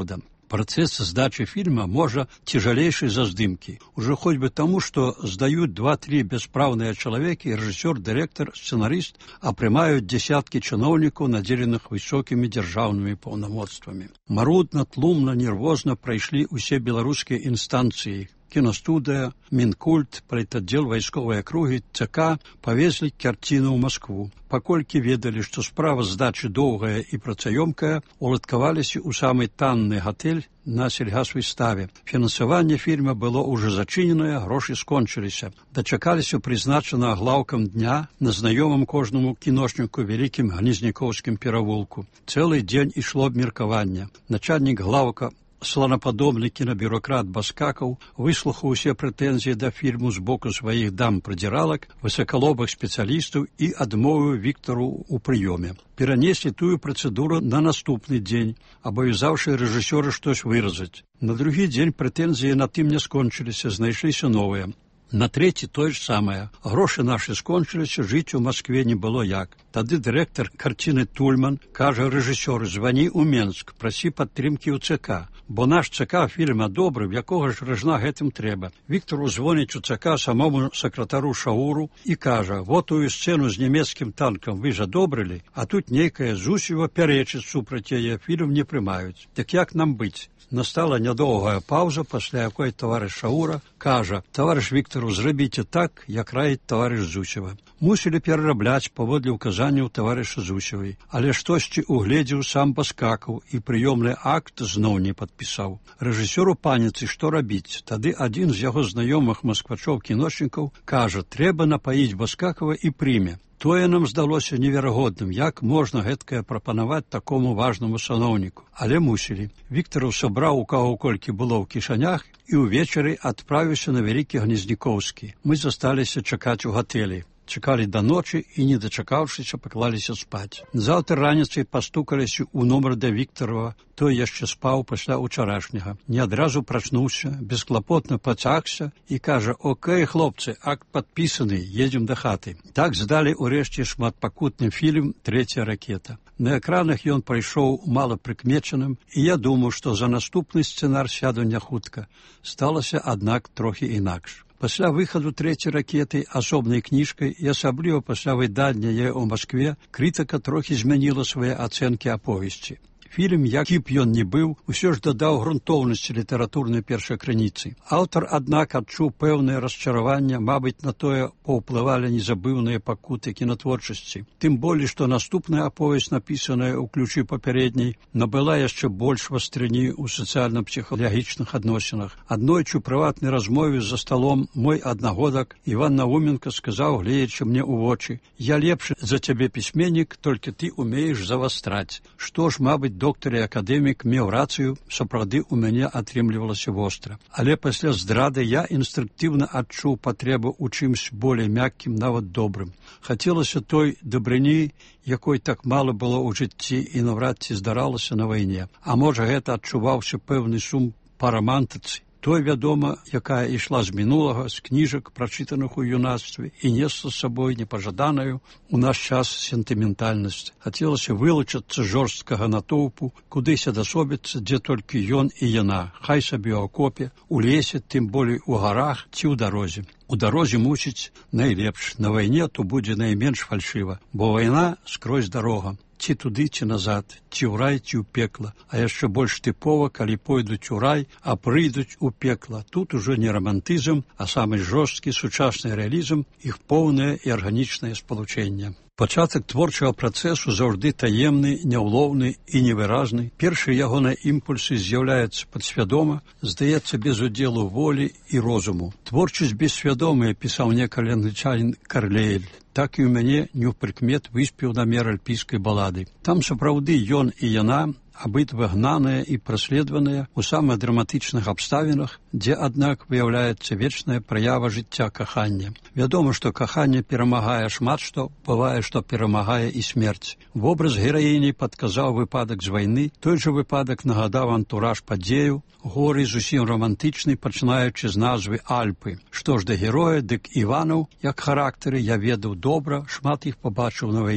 Процесс сдачи фильма можа тяжелейший за здымки. Уже хоть бы тому, что сдают 2-3 бесправные человеки, режиссер, директор, сценарист, а приймають десятки чиновников, наделенных высокими державными полномочствами. Марудно, тлумно, нервозно пройшли усе белорусские инстанции. Киностудия, Минкульт, политотдел войсковой округи, ЦК повезли картину в Москву. Покольки ведали, что справа здачи доўгая и працаёмкая, уладкаваліся у самый танный готель на сельгасвыставе. Фінансаванне фільма было уже зачиненное, грошы скончыліся. Дачакаліся призначенного главком дня на знаёмым кожному киношнику великим Гнезнякоўскім перавулку. Целый день ишло обмеркаванне. Начальник главка, слоноподобный кинобюрократ Баскаков, выслухаў усе прэтэнзіі да фільму з боку сваіх дам-прыдзіралак, высоколобых спецыялістаў і адмовіў Віктору ў прыёме. Перанеслі тую працэдуру на наступны дзень, абавязаўшы рэжысёра штось выразаць. На другі дзень прэтэнзіі на тым не скончыліся, знайшліся новыя. На третий то же самое. Гроши наши скончились, жить у Москве не было як. Тады директор картины Тульман каже режисеру: звони у Менск, проси підтримки у ЦК. Бо наш ЦК фільма добрий, в якого ж режна гэтым трэба. Віктору дзвонить у ЦК самому секретару Шауру і каже: вот тую сцену з німецким танком ви ж одобрили, а тут нейкая Зусева пярэчыць супраць яе, фільм не прымаюць. Так як нам быць? Настала нядоўгая пауза, пасля якой таварыш Шаура кажа: таварыш Віктору, зрабіце так, як раіць таварыш Зусева. Мусілі перарабляць паводле ўказанняў таварыша Зусевай, але штосьці угледзеў сам Баскакаў і прыёмны акт зноў не падпісаў. Рэжысёру паніцы, што рабіць? Тады адзін з яго знаёмых масквачоў-кіношнікаў кажа: трэба напаіць Баскакава і прыме. Тое нам здалося неверагодным, як можна гэткае прапанаваць такому важнаму саноўніку. Але мусілі. Віктараў сабраў у каго колькі было ў кішанях і ўвечары адправіўся на Вялікі Гнезнякоўскі. Мы засталіся чакаць у гатэлі. Чакалі до ночі і, не дачакаўшыся, паклаліся спаць. Заўтра раніцай пастукаліся ў нумар да Віктарова. Той яшчэ спаў пасля ўчарашняга. Не адразу прачнуўся, бесклапотна пацягся і кажа: окей, хлопцы, акт падпісаны, едзем да хаты. Так здалі ўрэшце шматпакутны фільм «Трэцяя ракета». На экранах ён прайшоў малапрыкмечаным, і я думаю, што за наступны сцэнар сяду няхутка. Сталася, аднак, трохі інакш. Пасля выхаду «Трэцяй ракеты» асобнай кніжкай і асабліва пасля выдання яе ў Маскве, крытыка трохі змяніла свае ацэнкі аповесці. Фільм, які б ён не быў, усё ж дадаў грунтоўнасці літаратурнай першакрыніцы. Аўтар, аднак, адчуў пэўнае расчараванне, мабыць, на тое паўплывалі незабыўныя пакуты кінатворчасці. Тым болей, што наступная аповесць, напісаная ў ключы папярэдняй, набыла яшчэ больш вастрыні ў сацыяльна-псіхалагічных адносінах. Аднойчы ў прыватнай размове за сталом мой аднагодак Іван Науменка сказаў, гледзячы мне ў вочы: я лепшы за цябе пісьменнік, толькі ты умееш завастраць. Што ж, мабыць, доктар і акадэмік меў рацыю, сапраўды ў мяне атрымлівалася востра. Але пасля здрады я інстынктыўна адчуў патрэбу ў чымсь болей мяккім, нават добрым. Хацелася той дабрыні, якой так мала было ў жыцці і наўрад ці здаралася на вайне. А можа, гэта адчуваўся пэўны сум па рамантыцы. Той, вядома, якая ішла з мінулага, з кніжак, прачытаных у юнацтве, і несла з сабой непажаданую у наш час сентыментальнасць. Хацелася вылучацца жорсткага натоўпу, кудысь адасобіцца, дзе толькі ён і яна, хай сабе ў акопе, у лесе, тым болей у гарах ці ў дарозе. У дарозе мусіць найлепш, на вайне то будзе найменш фальшыва, бо вайна скрозь дарога. Ці туды, ці назад, ці ў рай, ці ў пекла. А яшчэ больш тыпова, калі пойдуць у рай, а прыйдуць у пекла. Тут ужо не рамантызм, а самы жорсткі сучасны рэалізм, іх поўнае і арганічнае спалучэнне. Пачатак творчага працэсу заўжды таемны, няўлоўны і невыразны. Першыя ягоныя імпульсы з'яўляюцца падсвядома, здаецца, без удзелу волі і розуму. Творчасць бессвядомая, пісаў некалі англічанін Карлейль. Так і ў мяне неўпрыкмет выспеў намер альпійскай балады. Там сапраўды ён і яна, абидва гнаныя і праследваныя у самых драматычных абставінах, дзе, аднак, выяўляецца вечная праява жыцця кахання. Вядома, што каханне перамагае шмат што, бывае, што перамагае і смерць. Вобраз гераіні падказаў выпадак з вайны, той жа выпадак нагадаў антураж падзею, горы зусім романтычны, пачынаючы з назвы Альпы. Што ж да героя, дык Іванаў, як характары, я ведаў добра, шмат іх пабачыў на вайне.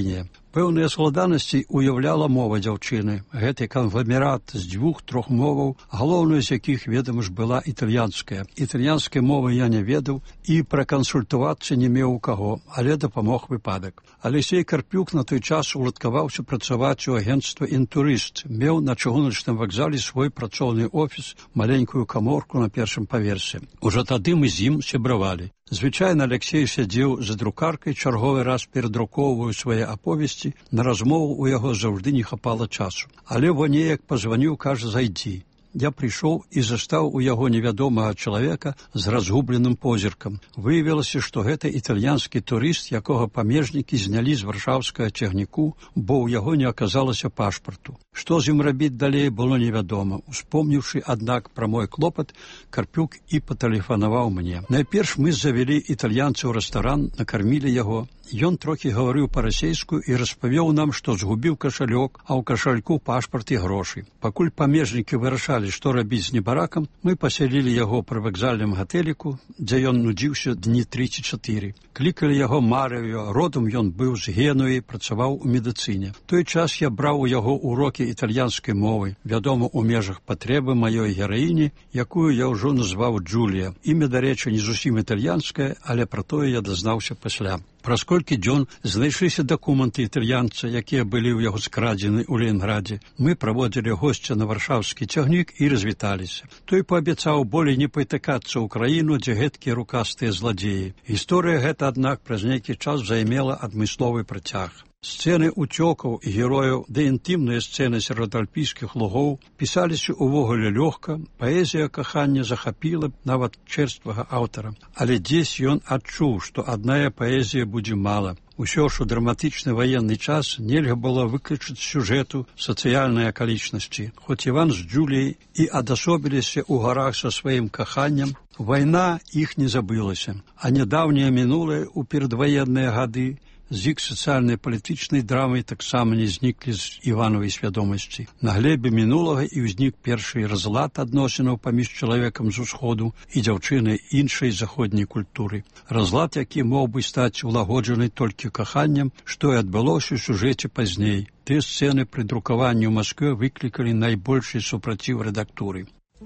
Пэўныя складанасці уяўляла мова дзяўчыны. Гэты кангламерат з 2-3 моваў, галоўную з якіх, ведама ж, была італьянская. Італьянскай мовы я не ведаў і пракансультавацца не меў у каго, але дапамог выпадак. Алексей Карпюк на той час уладкаваўся працаваць у агенцтва «Інтурыст», меў на чыгуначным вакзале свой працоўны офіс, маленькую каморку на першым паверсе. Ужо тады мы з ім сябравалі. Звычайна Алексей сядзеў за друкаркай, чарговы раз перадрукоўваў свае аповесці, на размову ў яго заўжды не хапала часу. Але во неяк пазваніў, кажа, зайдзі. Я прыйшоў і застаў у яго невядомага чалавека з разгубленым позіркам. Выявілася, што гэта італьянскі турыст, якога памежнікі знялі з варшаўскага цягніку, бо ў яго не аказалася пашпарту. Што з ім рабіць далей, было невядома. Успомніўшы, аднак, пра мой клопат, Карпюк і патэлефанаваў мне. Найперш мы завялі італьянца ў рэстаран, накармілі яго. Ён трохі гаварыў па-расейску і распавёў нам, што згубіў кашалёк, а ў кашальку пашпарт і грошы. Пакуль памежнікі вырашалі, што рабіць з небаракам, мы пасялілі яго пры вакзальным гатэліку, дзе ён нудзіўся дні 3-4. Клікалі яго Марыё, родам ён быў з Генуі, працаваў у медыцыне. Той час я браў у яго урокі італьянскай мовы, вядома, у межах патрэбы маёй гераіні, якую я ўжо назваў Джулія. Імя, дарэчы, не зусім італьянскае, але пра тое я дазнаўся пасля. Праз колькі дзён знайшліся дакументы італьянца, якія былі ў яго скрадзены ў Ленградзе. Мы праводзілі госця на варшаўскі цягнік і развіталіся. Той паабяцаў болей не пайтакацца ў краіну, дзе гэткія рукастыя зладзеі. Гісторыя гэта, аднак, праз нейкі час займела адмысловы працяг. Сцэны уцёкаў і герояў, ды інтымныя сцэны сярод альпійскіх лугоў пісаліся ўвогуле лёгка, паэзія кахання захапіла нават чэрствага аўтара. Але дзесь ён адчуў, што адная паэзія будзе мала. Усё ж у драматычны ваенны час нельга было выключыць з сюжэту сацыяльныя акалічнасці. Хоць Іван з Джуліяй і адасобіліся ў гарах са сваім каханнем, вайна іх не забылася, а нядаўняе мінулае ў перадваенныя гады з іх сацыяльнай палітычнай драмай таксама не зніклі з Івановай свядомасці. На глебе мінулага і ўзнік першы разлад адносінаў паміж чалавекам з усходу і дзяўчынай іншай заходняй культуры. Разлад, які мог бы стаць улагоджаны толькі каханнем, што і адбылося ў сюжэце пазней. Тыя сцэны пры друкаванні ў Маскве выклікалі найбольшы супраціў рэдактуры.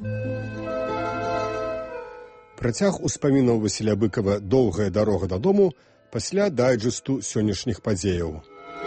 Працяг успамінаў Васіля Быкава «Доўгая дарога дадому» пасля дайджэсту сённяшніх падзеяў.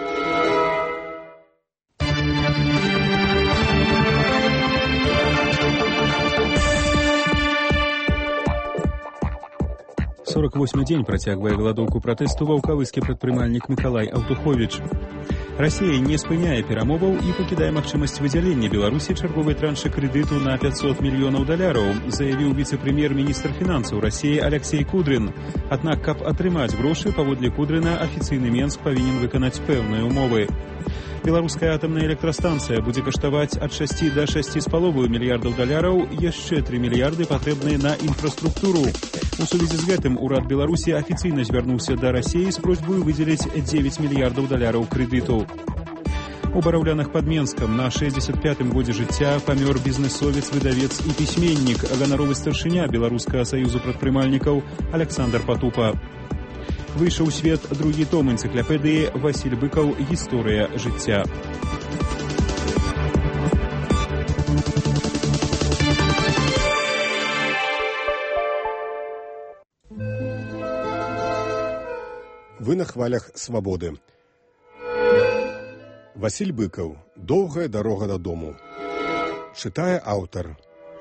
«48-й дзень працягвае галадоўку пратэсту ваўкавыскі прадпрымальнік Мікалай Аўтуховіч. Расія не спыняе перамоваў і пакідае магчымасць выдзялення Беларусі чарговай траншы крэдыту на $500 мільёнаў, заявіў віцэ-прэм'ер-міністр фінансаў Расіі Алексей Кудрин. Аднак, каб атрымаць грошы, паводле Кудрина, афіцыйны Менск павінен выканаць пэўныя ўмовы. Беларуская атамная электрастанцыя будзе каштаваць ад 6 до 6,5 мільярдаў даляраў, яшчэ 3 мільярды патрэбныя на інфраструктуру. У сувязі з гэтым урад Беларусі афіцыйна звярнуўся да Расіі з просьбой выдзеліць 9 мільярдаў даляраў крэдыту. У Бараўлянах пад Менскам на 65-м годзе жыцця памёр бізнесовец, выдавец і пісьменнік, ганаровы старшыня Беларускага саюзу прадпрымальнікаў Александр Патупа. Выйшаў у свет другі том энцыклапедыі «Васіль Быкаў. Гісторыя жыцця». Вы на хвалях свабоды. Васіль Быкаў. «Доўгая дарога дадому». Чытае аўтар.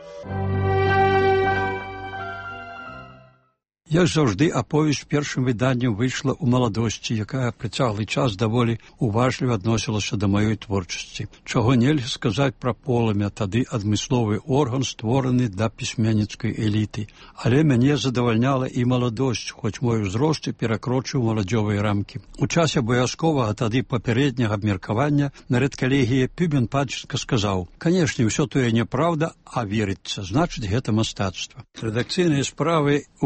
Як заўжды, аповесць першым выданнем выйшла ў маладосці, якая працяглы час даволі уважліва адносілася да маёй творчасці. Чаго нельга сказаць пра полымя, тады адмысловы орган, створаны для пісьменніцкай эліты. Але мяне задавальняла і маладосць, хоць мой узрост перакрочыў маладзёвыя рамкі. У часе абавязковага тады папярэдняга абмеркавання на рэдкалегіі Пюбен Пачка сказаў: «Канешне, ўсё тое няправда, а верыцца, значыць, гэта мастацтва». Рэдакцыйныя справы ў горадне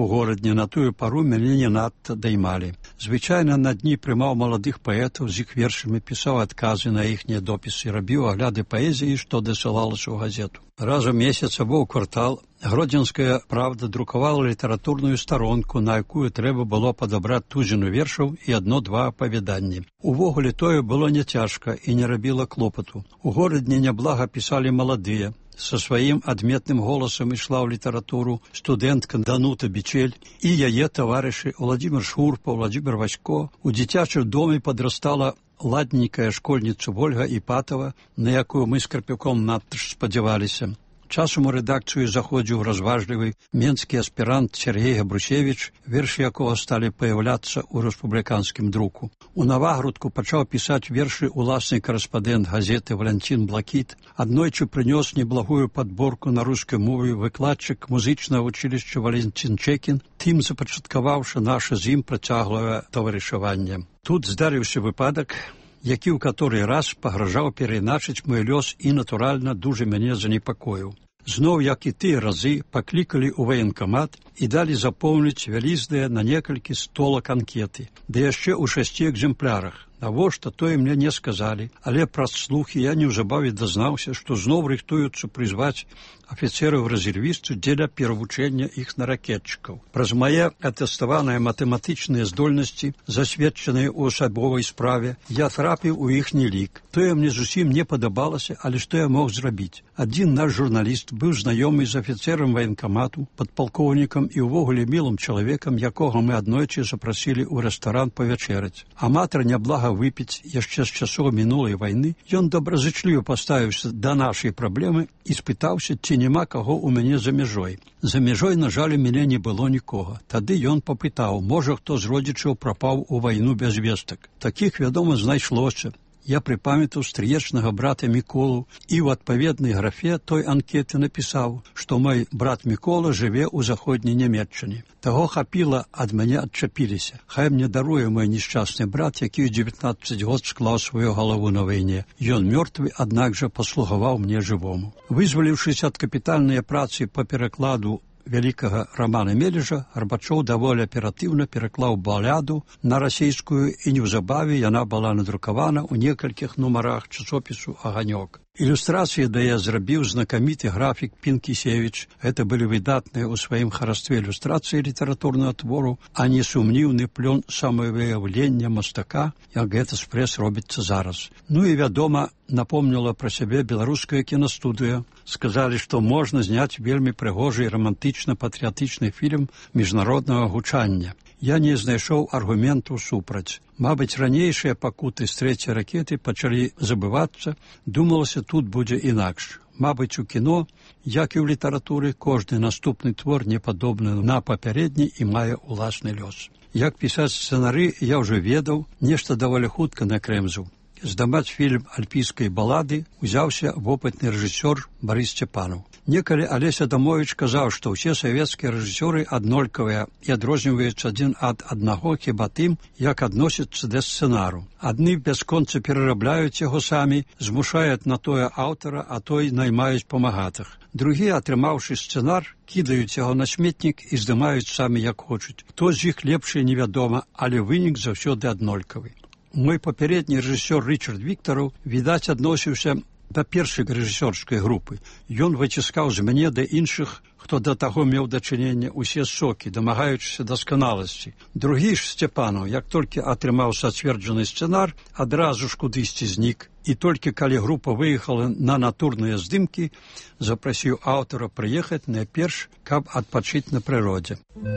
вучні на тую пару мяне не надта даймалі. Звычайна на дні прымаў маладых паэтаў з іх вершамі, пісаў адказы на іхнія допісы, рабіў агляды паэзіі, што дасылалася ў газету. Раз у месяц або ў квартал Гродзенская правда друкавала літаратурную старонку, на якую трэба было падабраць тузіну вершаў і адно-два апавяданні. Увогуле тое было не цяжка і не рабіла клопату. У горадні няблага пісалі маладыя. Со сваім адметным голасам ішла ў літаратуру студэнтка Данута Бичель і яе таварышы Владимир Шурпа, Владимир Васько. У дзіцячым доме падрастала ладненькая школьніца Вольга Іпатова, на якую мы з Карпюком надта ж спадзяваліся. Часам у рэдакцыю заходзіў разважлівы менскі аспірант Сергей Габрусевіч, вершы якога сталі паяўляцца ў рэспубліканскім друку. У Навагрудку пачаў пісаць вершы уласны карэспандэнт газеты Валянцін Блакіт. Аднойчы прынёс неблагую падборку на рускай мове выкладчык музычнага вучылішча Валянцін Чекін, тым запачаткаваўшы наша з ім працяглае таварышаванне. Тут здарыўся выпадак, які ў каторы раз пагражаў перайначыць мой лёс і, натуральна, дужа мяне занепакоіў. Зноў, як і тыя разы, паклікалі ў ваенкамат і далі запоўніць вялізныя на некалькі столак анкеты, ды яшчэ ў 6 экземплярах. Навошта, тое мне не сказалі, але праз слухі я неўзабаве дазнаўся, што зноў рыхтуюцца прызваць афіцэраў-рэзервістаў дзеля перавучэння іх на ракетчыкаў. Праз мае атэставаныя матэматычныя здольнасці, засведчаныя ў асабовай справе, я трапіў у іхні лік. Тое мне зусім не падабалася, але што я мог зрабіць? Адзін наш журналіст быў знаёмы з афіцэрам ваенкамату, падпалкоўнікам і ўвогуле мілым чалавекам, якога мы аднойчы запрасілі ў рэстаран павячэраць. Аматар няблага выпіць яшчэ з часоў мінулай вайны, ён добразычліва паставіўся да нашай праблемы і спытаўся, ці няма каго ў мяне за мяжой. За мяжой, на жаль, у мяне не было нікога. Тады ён папытаў, можа, хто з родзічаў прапаў у вайну без вестак. Такіх, вядома, знайшлося. Я прыпамятаў стрыечнага брата Міколу і ў адпаведнай графе той анкеты напісаў, што мой брат Мікола жыве ў заходняй Нямецчыне. Таго хапіла, ад мяне адчапіліся. Хай мне даруе мой несчастны брат, які ў 19 год склаў сваю галаву на вайне. Ён мёртвы, аднак жа паслугаваў мне жывому. Вызваліўшыся ад капітальнай працы па перакладу вялікага Рамана Мележа, Гарбачоў даволі аператыўна пераклаў баляду на расійскую, і неўзабаве яна была надрукавана ў некалькіх нумарах часопісу «Аганёк». Ілюстрацыі да я зрабіў знакаміты графік Пінкісевіч. Гэта былі выдатныя ў сваім харастве ілюстрацыі літаратурнага твору, а не сумніўны плён самавыяўлення мастака, як гэта спрэс робіцца зараз. Ну і, вядома, напомніла пра сябе беларуская кінастудыя. Сказалі, што можна зняць вельмі прыгожы і рамантычна-патрыятычны фільм міжнароднага гучання. Я не знайшоў аргументаў супраць. Мабыць, ранейшыя пакуты з 3-й ракеты пачалі забывацца, думалася, тут будзе інакш. Мабыць, у кіно, як і ў літаратуры, кожны наступны твор не падобны на папярэдні і мае ўласны лёс. Як пісаць сцэнары, я ўжо ведаў, нешта даволі хутка накрэмзаў. Здымаць фільм альпійскай балады узяўся вопытны рэжысёр Барыс Сцепанаў. Некалі Алеся Адамовіч казаў, што ўсе савецкія рэжысёры аднолькавыя і адрозніваюцца адзін ад аднаго хіба тым, як адносяцца да сцэнару. Адны бясконца перарабляюць яго самі, змушаюць на тое аўтара, а той наймаюць памагатых. Другія, атрымаўшы сцэнар, кідаюць яго на сметнік і здымаюць самі як хочуць. Хто з іх лепшы, невядома, але вынік заўсёды аднолькавы. Мой папярэдні рэжысёр Рычард Віктараў, відаць, адносіўся да першай рэжысёрскай групы. Ён выціскаў з мяне да іншых, хто да таго меў дачыненне, усе сокі, дамагаючыся дасканаласці. Другі ж Сцепанаў, як толькі атрымаў сацверджаны сцэнар, адразу ж кудысьці знік. І толькі калі група выехала на натурныя здымкі, запрасіў аўтара прыехаць найперш, каб адпачыць на прыродзе.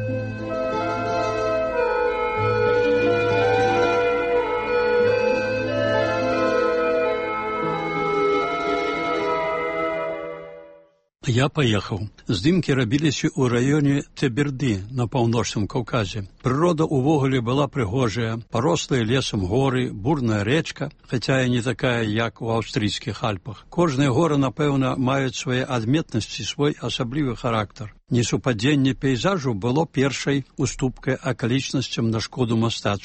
Я паехаў. Здымкі рабіліся ў раёне Теберды на паўночным Каўказе. Прырода ўвогуле была прыгожая, парослая лесам горы, бурная рэчка, хаця і не такая, як у аўстрыйскіх Альпах. Кожныя горы, напэўна, маюць свае адметнасці, свой асаблівы характар. Несупадзенне пейзажу было першай уступкай акалічнасцям на шкоду мастацтву.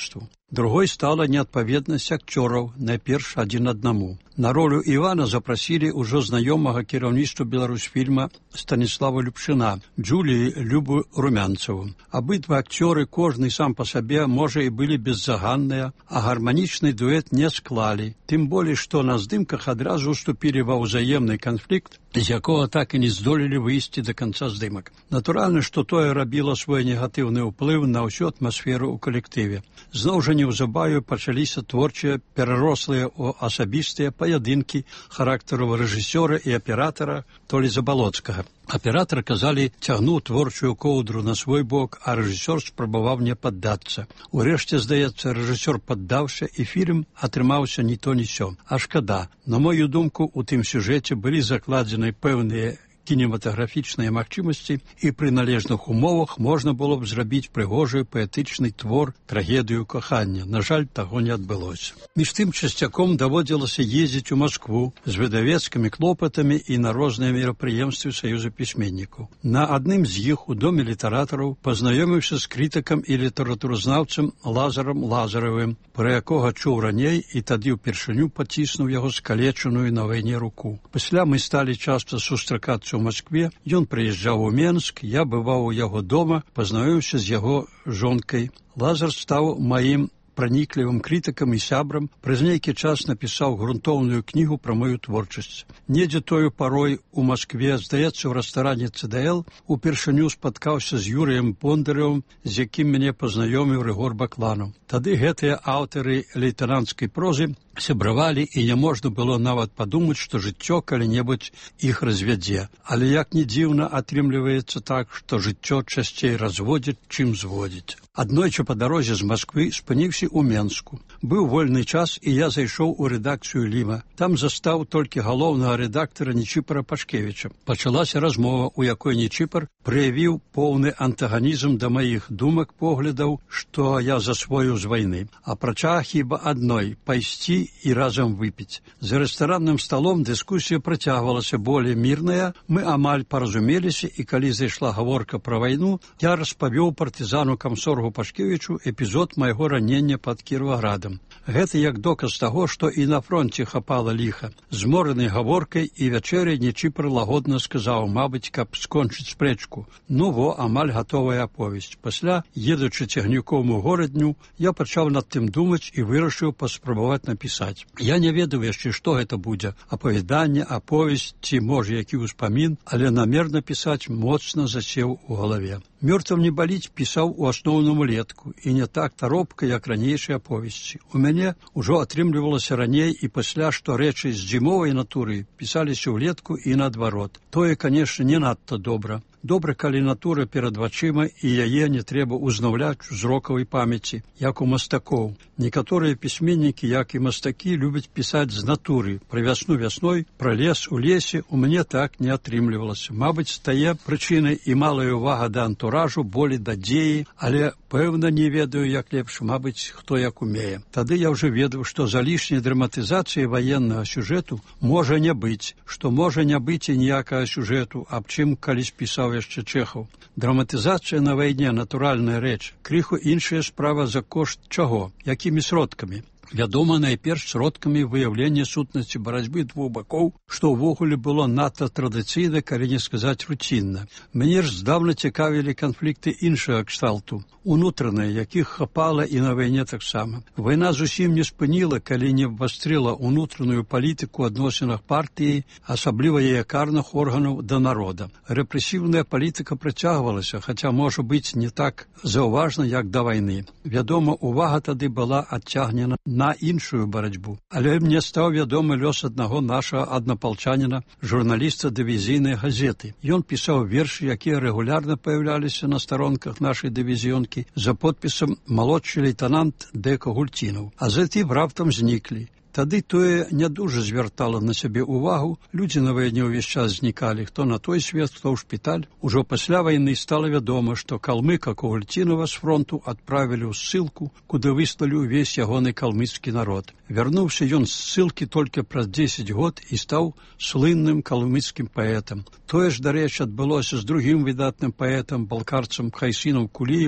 Другой стала неадпаведнасць акцёраў, найперш адзін аднаму. На ролю Івана запрасілі ўжо знаёмага кіраўніцтва Беларусьфільма Станіслава Любчына, Джуліі Любу Румянцеву. Абидва акцёры, кожны сам па сабе, можа, і былі беззаганныя, а гарманічны дуэт не склалі. Тым болей, што на здымках адразу уступілі ва ўзаемны канфлікт, з якога так і не здолелі выйсці да канца здымак. Натуральна, што тое рабіла свой негатыўны ўплыў на ўсю атмасферу ў калектыве. Зноў жа неўзабаве пачаліся творчыя, перарослыя ў асабістыя паядынкі характару рэжысёра і аператара Толі Забалоцкага. Аператар, казалі, цягнуў творчую коўдру на свой бок, а рэжысёр спрабаваў не паддацца. Урэшце, здаецца, рэжысёр паддаўся, і фільм атрымаўся ні то ні сё. А шкада. На мою думку, у тым сюжэце былі закладзены пэўныя кінематаграфічныя магчымасці, і пры належных умовах можна было б зрабіць прыгожы паэтычны твор, трагедыю кахання. На жаль, таго не адбылося. Між тым часцяком даводзілася ездзіць у Маскву з выдавецкімі клопатамі і на розныя мерапрыемствы Саюза пісьменнікаў. На адным з іх у Доме літаратараў пазнаёміўся з крытыкам і літаратуразнаўцам Лазарам Лазаравым, пра якога чуў раней і тады ўпершыню паціснуў яго скалечаную на вайне руку. Пасля мы сталі часта сустракацца у Маскве, ён прыязджаў у Менск, я бываў у яго дома, пазнаёміўся з яго жонкай. Лазар стаў маім праніклівым крытыкам і сябрам, праз нейкі час напісаў грунтоўную кнігу пра мою творчасць. Недзе тою парой у Маскве, здаецца, у рэстаране ЦДЛ, упершыню спаткаўся з Юрыем Бондаревым, з якім мяне пазнаёміў Рыгор Бакланаў. Тады гэтыя аўтары лейтэнанцкай прозы сябравалі, і не можна было нават падумаць, што жыццё калі-небудзь іх развядзе. Але як ні дзіўна, атрымліваецца так, што жыццё часцей разводзіць, чым зводзіць. Аднойчы па дарозе з Масквы спыніўся ў Менску. Быў вольны час, і я зайшоў у рэдакцыю Ліма. Там застаў толькі галоўнага рэдактара Нечіпара Пашкевіча. Пачалася размова, у якой Нечіпар праявіў поўны антаганізм да маіх думак, поглядаў, што я засвоіў з вайны. Апрача хіба адной – пайсці і разам выпіць. За рэстаранным сталом дыскусія працягвалася болей мірная, мы амаль паразумеліся, і калі зайшла гаворка пра вайну, я распавёў партызану камсоргу Пашкевічу эпізод майго ранення пад Кіроваградам. Гэта як доказ таго, што і на фронце хапала ліха. Змораны гаворкай і вячэрай Нечіпар лагодна сказаў, мабыць, каб скончыць спрэчку. Ну во, амаль гатовая аповесць. Пасля, едучы цягніком у горадню, я пачаў над тым думаць і вырашыў паспрабаваць напісаць. Я не ведаў яшчэ, што гэта будзе. Апавяданне, аповесць ці, можа, які ўспамін, але намер напісаць моцна засеў у галаве. «Мёртвым не баліць» пісаў у асноўным улетку, і не так таропка, як ранейшыя аповесці. У мяне ўжо атрымлівалася раней і пасля, што рэчы з зімовай натуры пісаліся ўлетку і наадварот. Тое, канешне, не надта добра. Добра, калі натура перад вачыма, і яе не трэба ўзнаўляць у зрокавай памяці, як у мастакоў. Некаторыя пісьменнікі, як і мастакі, любяць пісаць з натуры. Пра вясну вясной, пра лес у лесе у мяне так не атрымлівалася. Мабыць, стае прычынай і малая ўвага да антуражу, болей да дзеі, але пэўна не ведаю, як лепш, мабыць, хто як умее. Тады я ўжо ведаў, што за лішняй драматызацыяй ваеннага сюжэту можа не быць, што можа не быць і ніякага сюжэту, аб чым калісь пісаў яшчэ Чэхаў. Драматызацыя на вайне натуральная рэч. Крыху іншая справа за кошт чаго? Якімі сродкамі? Вядома, найперш сродкамі выяўлення сутнасці барацьбы двух бакоў, што ўвогуле было надта традыцыйна, калі не сказаць руцінна. Мяне ж здаўна цікавілі канфлікты іншага кшталту, унутраныя, якіх хапала і на вайне таксама. Вайна зусім не спыніла, калі не абвастрыла унутраную палітыку ў адносінах партыі, асабліва яе карных органаў да народа. Рэпрэсіўная палітыка працягвалася, хаця, можа быць, не так заўважна, як да вайны. Вядома, увага тады была адцягнена на іншую барацьбу. Але мне стаў вядомы лёс аднаго нашага аднапалчаніна, журналіста дывізійнай газеты. Ён пісаў вершы, якія рэгулярна паяўляліся на старонках нашай дывізіёнкі за подпісам «Малодшы лейтенант Д.К. Гультінаў». А затым раптам зніклі. Тады тое не дужа звяртала на сябе ўвагу, людзі на вайне ўвесь час знікалі, хто на той свет, хто ў шпіталь. Ужо пасля вайны стала вядома, што калмыка Когульцінава з фронту адправілі ў ссылку, куды выслалі ўвесь ягоны калмыцкі народ. Вярнуўся ён з ссылкі толькі праз 10 год і стаў слынным калмыцкім паэтам. Тое ж, дарэчы, адбылося з другім выдатным паэтам, балкарцам Хайсінам Куліевым,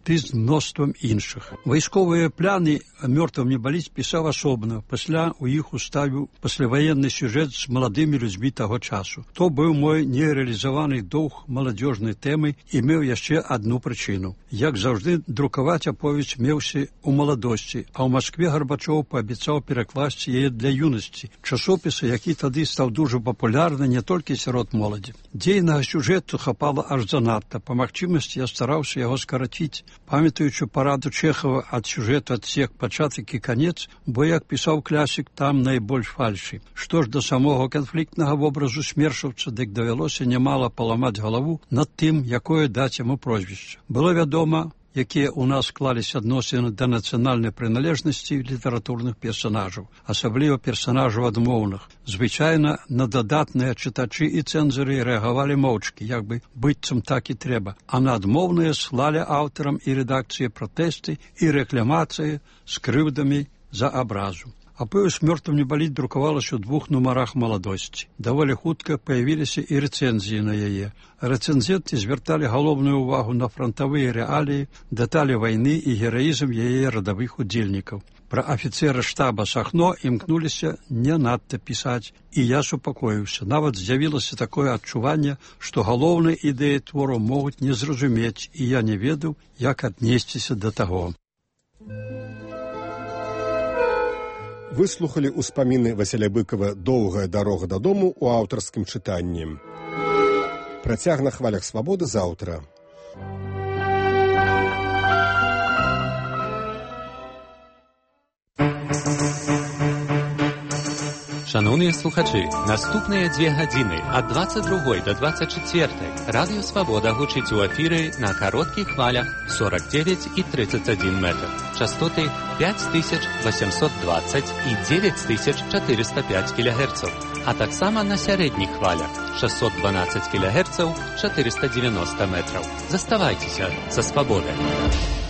ты з мноствам іншых. Вайсковыя пляны «Мёртвым не баліць» пісаў асобна, пасля у іх уставіў пасляваенны сюжэт з маладымі людзьмі таго часу. То быў мой нерэалізаваны доўг маладзёжнай тэмы і меў яшчэ адну прычыну. Як заўжды, друкаваць аповесць меўся у маладосці, а ў Маскве Гарбачоў паабяцаў перакласці яе для юнасці, часопіса, які тады стаў дуже папулярны не толькі сярод моладзі. Дзейнага сюжэту хапала аж занадта. Па магчымасці я стараўся яго скараціць, памятаючы параду Чэхава ад сюжэту адсек пачатак і канец, бо, як пісаў класік, там найбольш фальшы. Што ж да самога канфліктнага вобразу смершаўца, дык давялося нямала паламаць галаву над тым, якое даць яму прозвішча. Было вядома, якія ў нас склаліся адносіны да нацыянальнай прыналежнасці літаратурных персанажаў, асабліва персанажаў адмоўных. Звычайна на дадатныя чытачы і цэнзары рэагавалі моўчкі, як бы быццам так і трэба, а на адмоўныя слалі аўтарам і рэдакцыі пратэсты і рэкламацыі з крыўдамі за абразу. Аповесць «Мёртвым не баліць» друкавалася ў 2 нумарах маладосці. Даволі хутка паявіліся і рэцэнзіі на яе. Рэцэнзенты звярталі галоўную ўвагу на франтавыя рэаліі, дэталі вайны і гераізм яе радавых удзельнікаў. Пра афіцэра штаба Сахно імкнуліся не надта пісаць, і я супакоіўся. Нават з'явілася такое адчуванне, што галоўныя ідэі твору могуць не зразумець, і я не ведаў, як аднесціся да таго. Выслухалі ўспаміны Васіля Быкава «Доўгая дарога дадому» у аўтарскім чытанні. Працяг на хвалях свабоды заўтра. Шановні слухачі, наступныя 2 гадзіны ад 22 до 24 Радыё Свабода гучыць у эфіры на кароткіх хвалях 49 і 31 метр. Частоты 5820 і 9405 кГц, а таксама на сярэдніх хвалях 612 кГц 490 метраў. Заставайцеся са Свабодай.